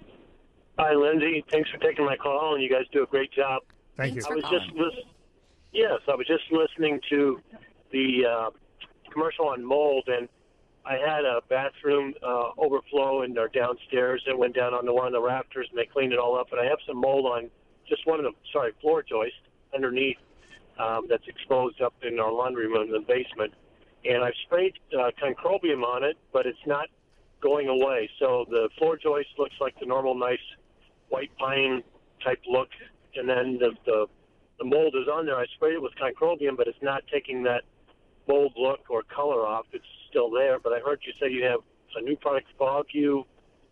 Hi, Lindsay. Thanks for taking my call, and you guys do a great job. Thank Thanks I for was calling. just lis- yes, I was just listening to the uh, commercial on mold, and I had a bathroom uh, overflow in our downstairs that went down onto one of the rafters, and they cleaned it all up. And I have some mold on just one of the sorry floor joist underneath um, that's exposed up in our laundry room in the basement. And I've sprayed uh, concrobium on it, but it's not going away. So the floor joist looks like the normal nice white pine type look, and then the, the the mold is on there. I sprayed it with concrobium, but it's not taking that mold look or color off. It's still there. But I heard you say you have a new product, Fog You.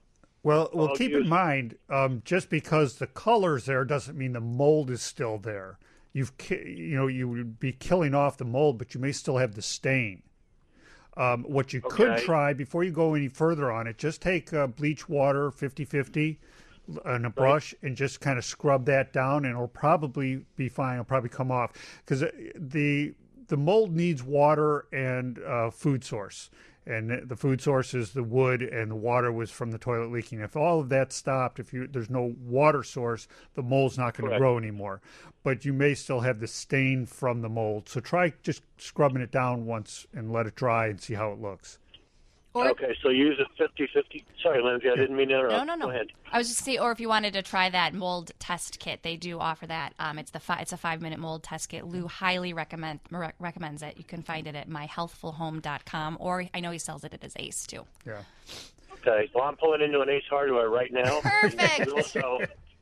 Well, well, Fog keep You. in mind, um, just because the color's there doesn't mean the mold is still there. You've, ki- you know, you would be killing off the mold, but you may still have the stain. Um, what you could Okay. try before you go any further on it, just take uh, bleach water fifty-fifty and a brush and just kind of scrub that down, and it'll probably be fine. It'll probably come off because the the mold needs water and uh, food source, and the food source is the wood, and the water was from the toilet leaking. If all of that stopped, if you there's no water source, the mold's not going to Correct. grow anymore. But you may still have the stain from the mold. So try just scrubbing it down once and let it dry and see how it looks. Or- Okay, so use a fifty-fifty. Sorry, Lindsay, I didn't mean to interrupt. No, no, no. Go ahead. I was just saying, or if you wanted to try that mold test kit, they do offer that. Um, it's the fi- it's a five minute mold test kit. Lou highly recommend re- recommends it. You can find it at my healthful home dot com, or I know he sells it at his Ace too. Yeah. Okay, well, I'm pulling into an Ace Hardware right now. Perfect. so,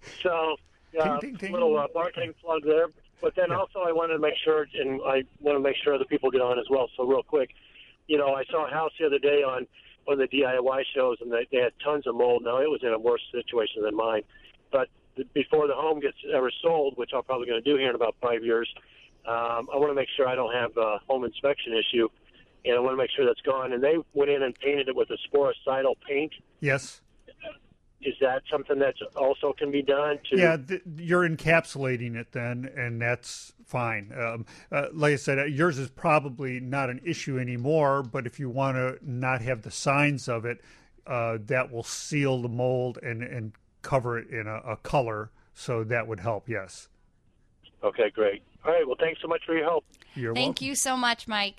so uh, Ding, ding, ding. little uh, marketing plug there. But then also I wanted to make sure, and I want to make sure other people get on as well. So real quick, you know, I saw a house the other day on one of the D I Y shows, and they, they had tons of mold. Now, it was in a worse situation than mine. But th- before the home gets ever sold, which I'm probably going to do here in about five years, um, I want to make sure I don't have a home inspection issue, and I want to make sure that's gone. And they went in and painted it with a sporicidal paint. Yes. Is that something that also can be done? To Yeah, th- you're encapsulating it then, and that's fine. Um, uh, like I said, uh, yours is probably not an issue anymore, but if you want to not have the signs of it, uh, that will seal the mold and, and cover it in a, a color, so that would help, yes. Okay, great. All right, well, thanks so much for your help. You're Thank welcome. you so much, Mike.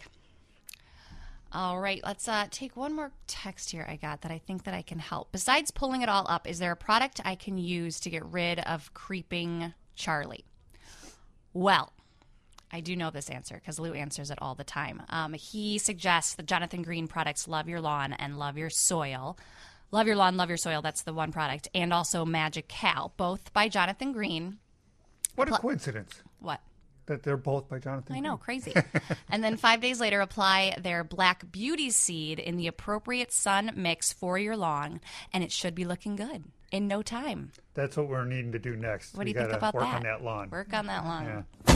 All right, let's uh, take one more text here I got that I think that I can help. Besides pulling it all up, is there a product I can use to get rid of creeping Charlie? Well, I do know this answer because Lou answers it all the time. Um, he suggests the Jonathan Green products Love Your Lawn and Love Your Soil. Love Your Lawn, Love Your Soil, that's the one product. And also Magic Cow, both by Jonathan Green. What a Pl- coincidence What? that they're both by Jonathan I know, Green. crazy. And then five days later, apply their Black Beauty seed in the appropriate sun mix for your lawn, and it should be looking good in no time. That's what we're needing to do next. What do We you think gotta about work that? on that lawn. Work on that lawn. Yeah.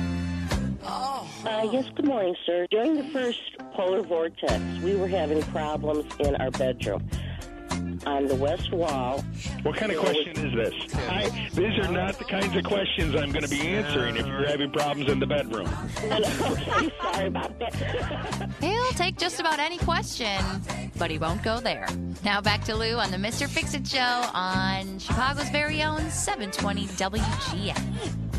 Uh, yes, good morning, sir. During the first polar vortex, we were having problems in our bedroom. On the west wall. What kind of there question was- is this? I, these are not the kinds of questions I'm going to be answering if you're having problems in the bedroom. Okay, sorry about that. He'll take just about any question, but he won't go there. Now back to Lou on the Mister Fix-It Show on Chicago's very own seven twenty W G N.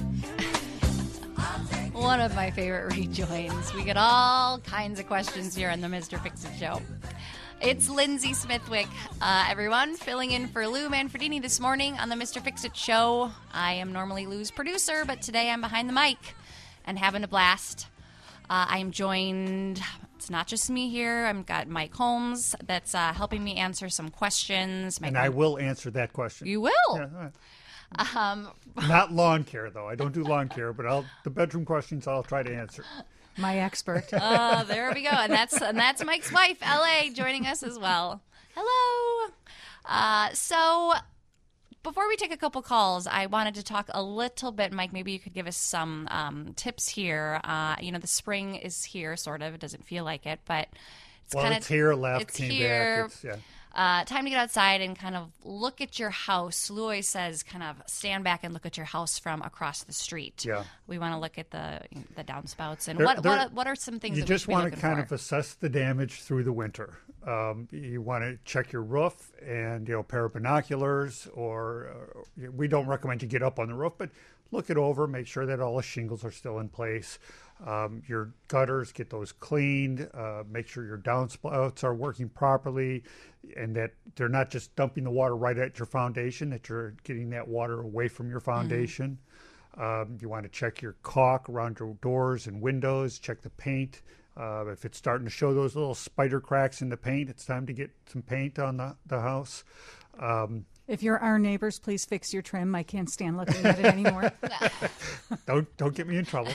One of my favorite rejoins. We get all kinds of questions here on the Mister Fix-It Show. It's Lindsay Smithwick, uh, everyone, filling in for Lou Manfredini this morning on the Mister Fix-It Show. I am normally Lou's producer, but today I'm behind the mic and having a blast. Uh, I am joined, it's not just me here, I've got Mike Holmes that's uh, helping me answer some questions. Mike And I will answer that question. You will? Yeah, all right. Um, Not lawn care, though. I don't do lawn care, but I'll the bedroom questions I'll try to answer. My expert. Oh, there we go. And that's and that's Mike's wife, L A, joining us as well. Hello. Uh, so before we take a couple calls, I wanted to talk a little bit, Mike, maybe you could give us some um, tips here. Uh, you know, the spring is here, sort of. It doesn't feel like it, but it's well, kind of... it's here, left, it's came here. back. It's, yeah. Uh, time to get outside and kind of look at your house. Lou always says kind of stand back and look at your house from across the street. Yeah. We want to look at the the downspouts. And There- what, there- what, what are some things you that we just should be want looking to kind for? of assess the damage through the winter. Um, you want to check your roof and, you know, a pair of binoculars, or uh, we don't recommend you get up on the roof, but look it over, make sure that all the shingles are still in place. Um, your gutters, get those cleaned, uh, make sure your downspouts are working properly, and that they're not just dumping the water right at your foundation, that you're getting that water away from your foundation. Um, you want to check your caulk around your doors and windows, check the paint. Uh, if it's starting to show those little spider cracks in the paint, it's time to get some paint on the, the house. Um, If you're our neighbors, please fix your trim. I can't stand looking at it anymore. don't don't get me in trouble.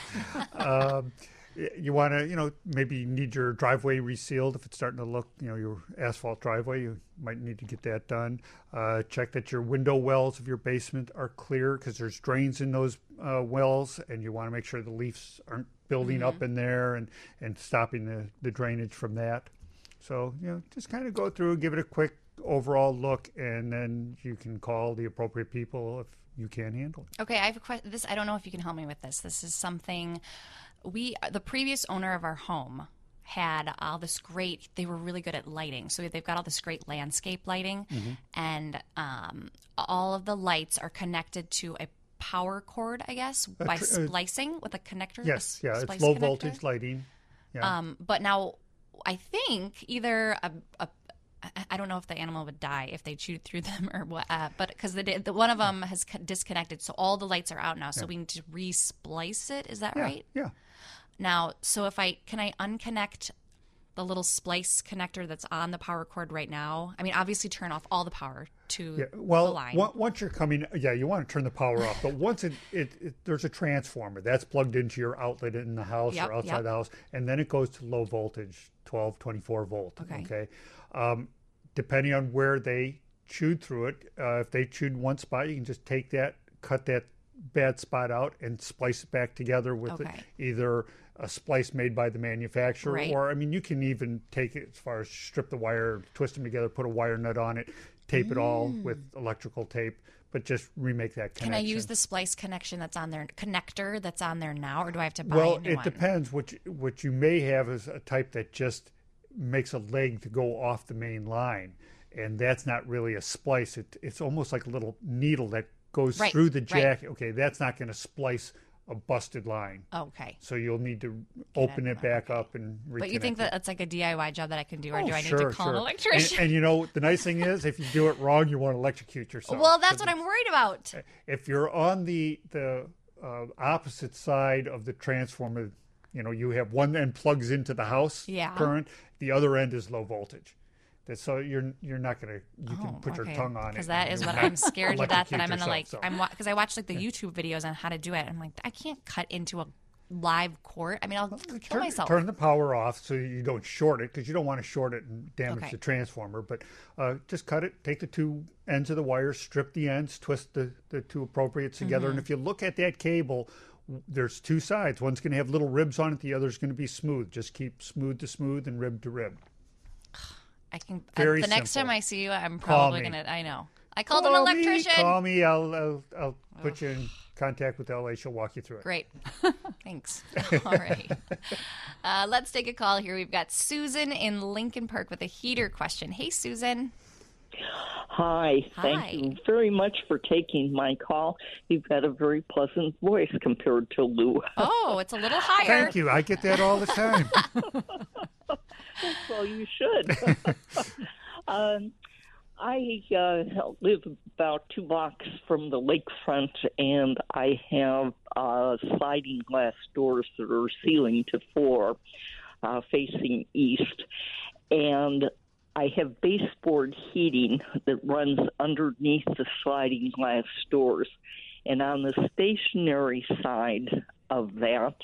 Um, y- you want to, you know, maybe you need your driveway resealed if it's starting to look, you know, your asphalt driveway. You might need to get that done. Uh, check that your window wells of your basement are clear, because there's drains in those uh, wells, and you want to make sure the leaves aren't building Mm-hmm. up in there and and stopping the the drainage from that. So, you know, just kind of go through, give it a quick overall look, and then you can call the appropriate people if you can't handle it. Okay, I have a question. This I don't know if you can help me with this. This is something we, the previous owner of our home, had all this great. They were really good at lighting, so they've got all this great landscape lighting, Mm-hmm. and um, all of the lights are connected to a power cord, I guess, A by tr- uh, splicing with a connector. Yes, a yeah, splice it's low connector. voltage lighting. Yeah. Um, but now I think either a, a I- I don't know if the animal would die if they chewed through them or what, uh, but because the, the one of them has co- disconnected, so all the lights are out now. So Yeah. we need to re-splice it. Is that yeah, right? Yeah. Now, so if I can I unconnect the little splice connector that's on the power cord right now? I mean, obviously turn off all the power to Yeah, well, the line. on- once you're coming, yeah, you want to turn the power off. But once it, it, it there's a transformer that's plugged into your outlet in the house Yep, or outside yep. the house, and then it goes to low voltage, twelve, twenty-four volt. Okay. Okay. Um, depending on where they chewed through it, uh, if they chewed one spot, you can just take that, cut that bad spot out, and splice it back together with Okay. it, either a splice made by the manufacturer, Right. or I mean, you can even take it as far as strip the wire, twist them together, put a wire nut on it, tape it all Mm. with electrical tape, but just remake that connection. Can I use the splice connection that's on there, connector that's on there now, or do I have to buy well, a new it one? depends. What you, what you may have is a type that just makes a leg to go off the main line, and that's not really a splice. It, it's almost like a little needle that goes Right, through the right. jacket. Okay, that's not going to splice a busted line. Okay. So you'll need to open it back up and reconnect But you think it. that that's like a D I Y job that I can do, or Oh, do I need sure, to call sure. an electrician? And, and you know, the nice thing is, if you do it wrong, you won't electrocute yourself. well, that's what I'm worried about. If you're on the the uh, opposite side of the transformer, you know, you have one end plugs into the house Yeah. current, the other end is low voltage. That- So you're you're not gonna you can Oh, put your okay. tongue on it Because that and is you'll what not I'm scared to death that I'm gonna electrocute like. yourself, I'm so. because I watched like the YouTube videos on how to do it. I'm like, I can't cut into a live cord. I mean, I'll kill turn, myself. turn the power off so you don't short it, because you don't want to short it and damage Okay. the transformer. But uh, just cut it, take the two ends of the wire, strip the ends, twist the, the two appropriates together. Mhm. And if you look at that cable, w- there's two sides. One's going to have little ribs on it. The other's going to be smooth. Just keep smooth to smooth and rib to rib. I can. Very uh, the next simple. time I see you, I'm Call probably me. gonna. I know. I called Call an me, electrician. call me. I'll, I'll, I'll put you in contact with L A. She'll walk you through it. Great. Thanks. All right. Uh, let's take a call here. We've got Susan in Lincoln Park with a heater question. Hey, Susan. Hi. Thank Hi. you very much for taking my call. You've got a very pleasant voice compared to Lou. Oh, it's a little higher. Thank you. I get that all the time. Well, you should. um, I uh, live about two blocks from the lakefront, and I have uh, sliding glass doors that are ceiling to floor, uh, facing east. And I have baseboard heating that runs underneath the sliding glass doors. And on the stationary side of that,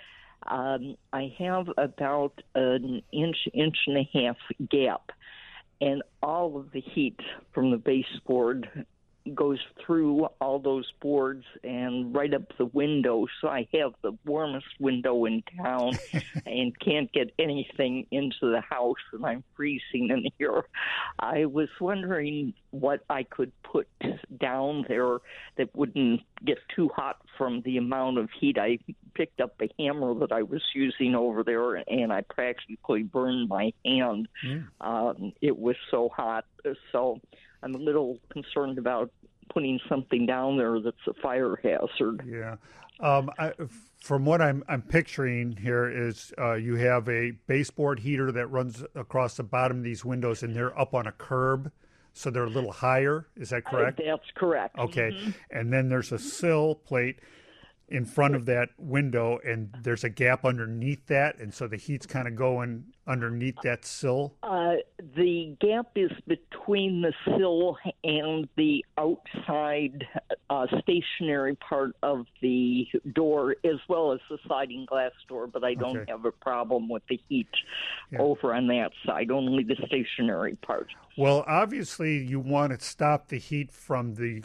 um, I have about an inch, inch and a half gap. And all of the heat from the baseboard goes through all those boards and right up the window. So I have the warmest window in town and can't get anything into the house, and I'm freezing in here. I was wondering what I could put down there that wouldn't get too hot from the amount of heat. I picked up a hammer that I was using over there, and I practically burned my hand. Mm. Um, it was so hot. So I'm a little concerned about putting something down there that's a fire hazard. Yeah. Um, I, from what I'm I'm picturing here is uh, you have a baseboard heater that runs across the bottom of these windows, and they're up on a curb, so they're a little higher. Is that correct? Uh, that's correct. Okay. Mm-hmm. And then there's a sill plate in front of that window, and there's a gap underneath that, and so the heat's kind of going underneath that sill? Uh, the gap is between the sill and the outside uh, stationary part of the door, as well as the sliding glass door, but I don't Okay. have a problem with the heat Yeah. over on that side, only the stationary part. Well, obviously, you want to stop the heat from the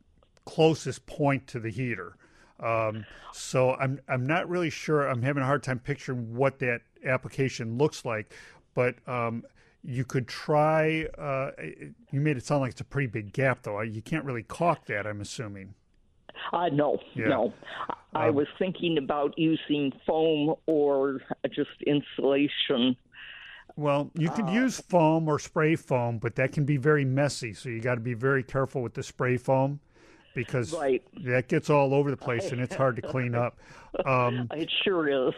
closest point to the heater. Um, so I'm I'm not really sure. I'm having a hard time picturing what that application looks like, but um, you could try. Uh, you made it sound like it's a pretty big gap, though. You can't really caulk that, I'm assuming. Uh, no, Yeah. no. I Um, was thinking about using foam or just insulation. Well, you could Uh, use foam or spray foam, but that can be very messy. So you got to be very careful with the spray foam, because Right. that gets all over the place and it's hard to clean up. Um, It sure is.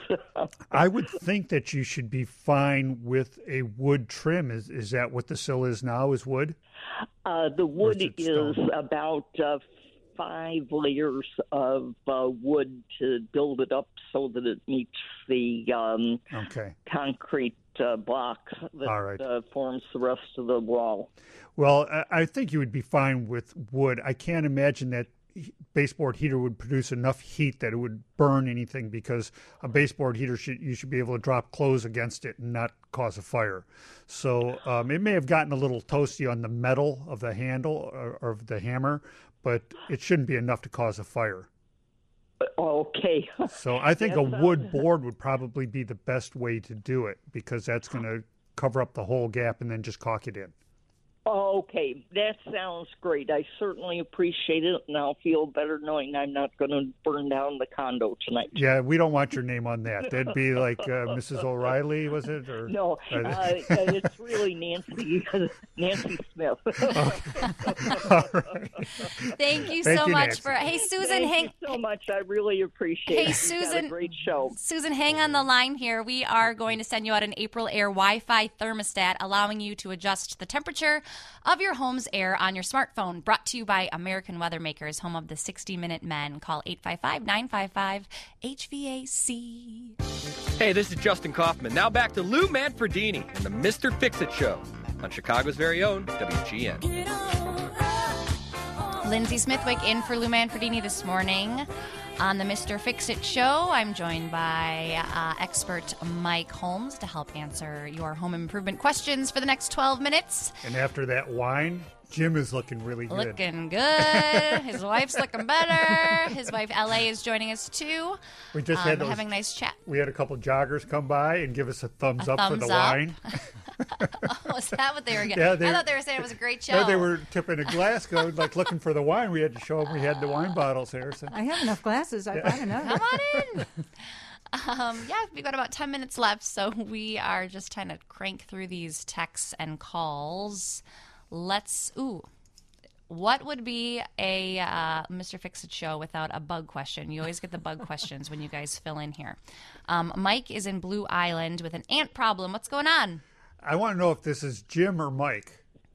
I would think that you should be fine with a wood trim. Is is that what the sill is now? Is wood? Uh, the wood it is stone? about uh, five layers of uh, wood to build it up so that it meets the um, Okay. concrete uh, block that All right. uh, forms the rest of the wall. Well, I- I think you would be fine with wood. I can't imagine that he- baseboard heater would produce enough heat that it would burn anything, because a baseboard heater should you should be able to drop clothes against it and not cause a fire. So um, it may have gotten a little toasty on the metal of the handle or, or of the hammer, but it shouldn't be enough to cause a fire. Okay. So I think a Yes, uh, wood board would probably be the best way to do it, because that's going to cover up the whole gap and then just caulk it in. Okay, that sounds great. I certainly appreciate it, and I'll feel better knowing I'm not going to burn down the condo tonight. Yeah, we don't want your name on that. That'd be like uh, Missus O'Reilly, was it? Or No, uh, it's really Nancy Nancy Smith. Thank you Thank so you, much Nancy. for. Hey, Susan, Thank hang. you so much. I really appreciate Hey, it. You've got a Susan. great show. Susan, hang on the line here. We are going to send you out an April Air Wi-Fi thermostat, allowing you to adjust the temperature of your home's air on your smartphone. Brought to you by American Weather Makers, home of the sixty minute Men. Call eight five five, nine five five, H V A C. Hey, this is Justin Kaufman. Now back to Lou Manfredini and the Mister Fix-It Show on Chicago's very own W G N. Lindsay Smithwick in for Lou Manfredini this morning on the Mister Fix-It Show. I'm joined by uh, expert Mike Holmes to help answer your home improvement questions for the next twelve minutes. And after that wine, Jim is looking really good. Looking good. His wife's looking better. His wife, L A, is joining us, too. We just um, had those, having a nice chat. We had a couple joggers come by and give us a thumbs A up thumbs for the up. wine. Oh, is that what they were getting? Yeah, they- I thought they were saying it was a great show. No, they were tipping a glass, going like looking for the wine. We had to show them we had the wine bottles here. So. I have enough glasses. I bought enough. Come on in. Um, yeah, we've got about ten minutes left, so we are just trying to crank through these texts and calls. Let's, ooh. What would be a uh, Mister Fix-It show without a bug question? You always get the bug questions when you guys fill in here. Um, Mike is in Blue Island with an ant problem. What's going on? I want to know if this is Jim or Mike,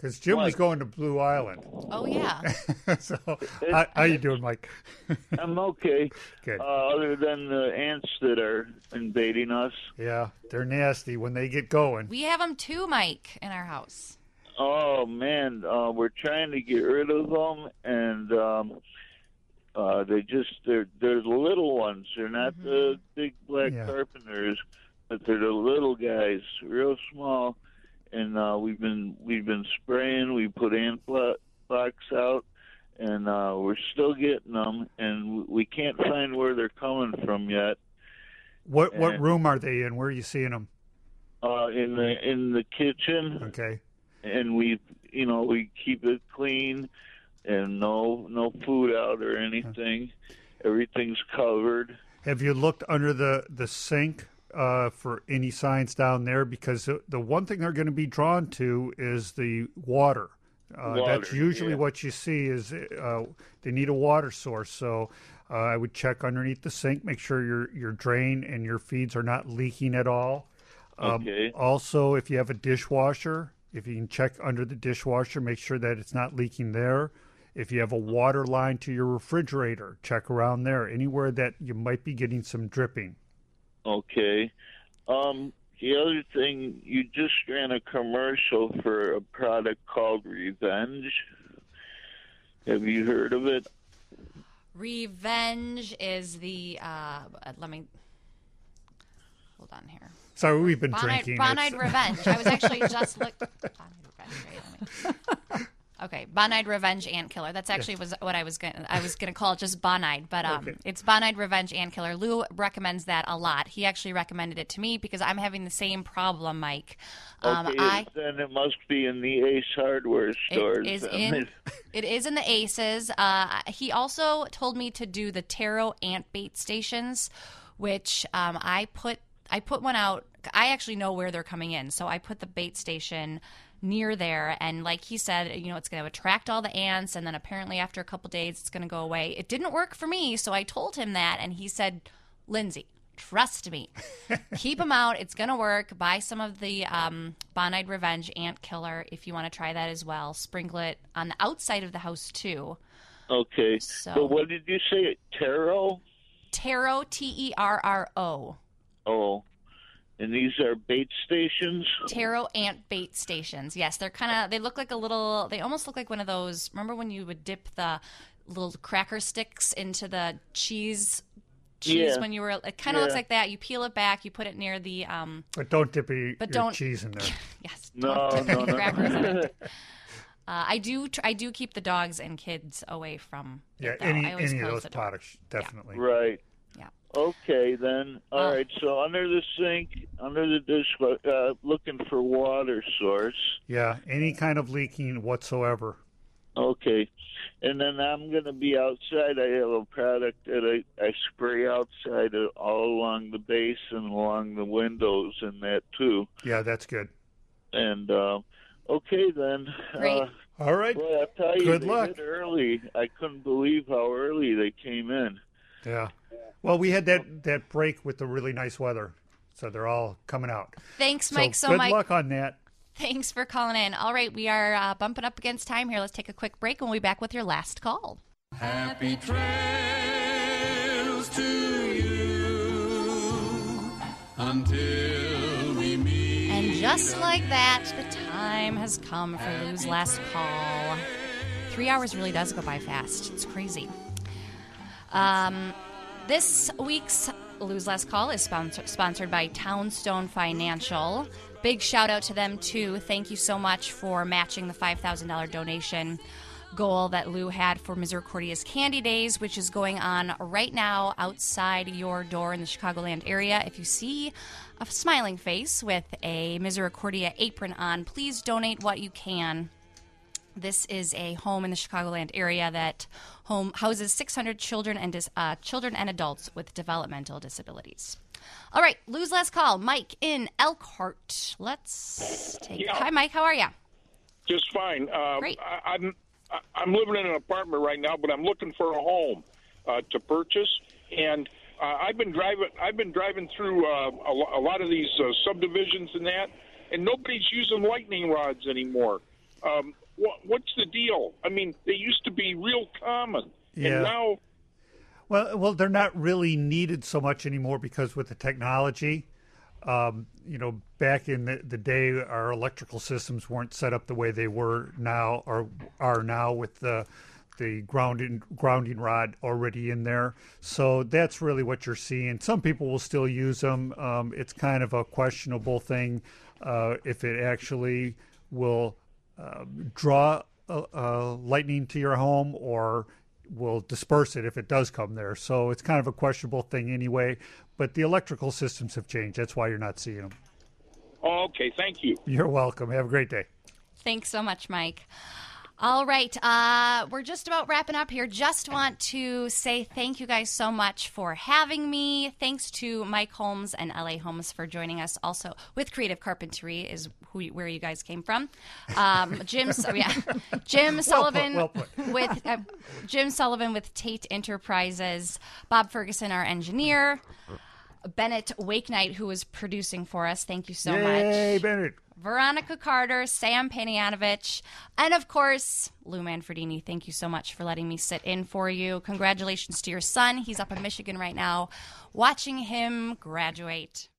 Because Jim was What? going to Blue Island. Oh, yeah. So, how, how you doing, Mike? I'm okay. Good. Uh, other than the ants that are invading us. Yeah, they're nasty when they get going. We have them too, Mike, in our house. Oh man, uh, we're trying to get rid of them, and um, uh, they just they're they're the little ones. They're not Mm-hmm. the big black Yeah. carpenters, but they're the little guys, real small. And uh, we've been we've been spraying. We put ant blo- blocks out, and uh, we're still getting them, and we can't find where they're coming from yet. What what And- room are they in? Where are you seeing them? Uh, in the in the kitchen. Okay. And we, you know, we keep it clean, and no no food out or anything. Everything's covered. Have you looked under the the sink uh, for any signs down there? Because the, the one thing they're going to be drawn to is the water. Uh, that's Water, usually yeah. what you see is uh, they need a water source. So uh, I would check underneath the sink, make sure your your drain and your feeds are not leaking at all. Um, Okay. Also, if you have a dishwasher, if you can check under the dishwasher, make sure that it's not leaking there. If you have a water line to your refrigerator, check around there. Anywhere that you might be getting some dripping. Okay. Um, the other thing, you just ran a commercial for a product called Revenge. Have you heard of it? Revenge is the, uh, let me, hold on here. Sorry, we've been Bonide, drinking. Bonide It's- Revenge. I was actually just look. Bonide Revenge. Right? Let me- Okay, Bonide Revenge Ant Killer. That's actually was what I was going. I was going to call it just Bonide, but um, Okay. it's Bonide Revenge Ant Killer. Lou recommends that a lot. He actually recommended it to me because I'm having the same problem, Mike. Um, Okay, I then it must be in the Ace Hardware stores. It is then. in. It is in the Aces. Uh, he also told me to do the Taro ant bait stations, which um, I put. I put one out. I actually know where they're coming in, so I put the bait station near there. And like he said, you know, it's going to attract all the ants, and then apparently after a couple days, it's going to go away. It didn't work for me, so I told him that, and he said, "Lindsay, trust me, keep them out. It's going to work. Buy some of the um, Bonide Revenge Ant Killer if you want to try that as well. Sprinkle it on the outside of the house too. Okay. So- But what did you say? Taro? Taro, T E R R O. Oh. And these are bait stations? Taro ant bait stations. Yes, they're kind of, they look like a little, they almost look like one of those, remember when you would dip the little cracker sticks into the cheese cheese Yeah. when you were, it kind of looks Yeah. like that. You peel it back, you put it near the, um, But don't dip your, But your don't- cheese in there. yes, No, don't dip no, any no. crackers in it. Uh, I do. Tr- I do keep the dogs and kids away from. Yeah, it, though. any I always any of close those the door. products, definitely. Right. Yeah. Okay, then. All Uh, right. So under the sink, under the dish, uh, looking for water source. Yeah, any kind of leaking whatsoever. Okay. And then I'm going to be outside. I have a product that I, I spray outside uh, all along the base and along the windows and that too. Yeah, that's good. And uh, okay, then. Great. Uh, All right. Boy, I'll tell you, Good they luck. hit early. I couldn't believe how early they came in. Yeah. Well, we had that, that break with the really nice weather, so they're all coming out. Thanks, So Mike. So, good Mike, luck on that. thanks for calling in. All right, we are uh, bumping up against time here. Let's take a quick break, and we'll be back with your last call. Happy trails to you until we meet. And just like that, the time has come for Lou's last call. Three hours really does go by fast. It's crazy. Um, this week's Lou's Last Call is sponsor- sponsored by Townstone Financial. Big shout out to them, too. Thank you so much for matching the five thousand dollars donation goal that Lou had for Misericordia's Candy Days, which is going on right now outside your door in the Chicagoland area. If you see a smiling face with a Misericordia apron on, please donate what you can. This is a home in the Chicagoland area that home houses six hundred children and dis, uh, children and adults with developmental disabilities. All right, Lou's last call. Mike in Elkhart. Let's take it. Yeah. Hi, Mike. How are you? Just fine. Uh, Great. I, I'm I- I'm living in an apartment right now, but I'm looking for a home uh, to purchase. And uh, I've been driving. I've been driving through uh, a, lo- a lot of these uh, subdivisions and that, and nobody's using lightning rods anymore. Um, what, what's the deal? I mean, they used to be real common, Yeah. and now Well, well, they're not really needed so much anymore because with the technology, um, you know, back in the, the day, our electrical systems weren't set up the way they were now or are now with the the grounding grounding rod already in there. So that's really what you're seeing. Some people will still use them. Um, it's kind of a questionable thing uh, if it actually will uh, draw uh, uh, lightning to your home or will disperse it if it does come there. So it's kind of a questionable thing anyway. But the electrical systems have changed. That's why you're not seeing them. oh, okay, thank you. You're welcome. Have a great day. Thanks so much, Mike. All right, uh, we're just about wrapping up here. Just want to say thank you guys so much for having me. Thanks to Mike Holmes and L A Homes for joining us. Also, with Creative Carpentry is who, where you guys came from. Um, Jim, oh, yeah, Jim Sullivan well put, well put. with uh, Jim Sullivan with Tate Enterprises. Bob Ferguson, our engineer. Bennett Wakenight, who was producing for us. Thank you so Yay, much. Yay, Bennett. Veronica Carter, Sam Panianovich, and of course, Lou Manfredini. Thank you so much for letting me sit in for you. Congratulations to your son. He's up in Michigan right now, watching him graduate.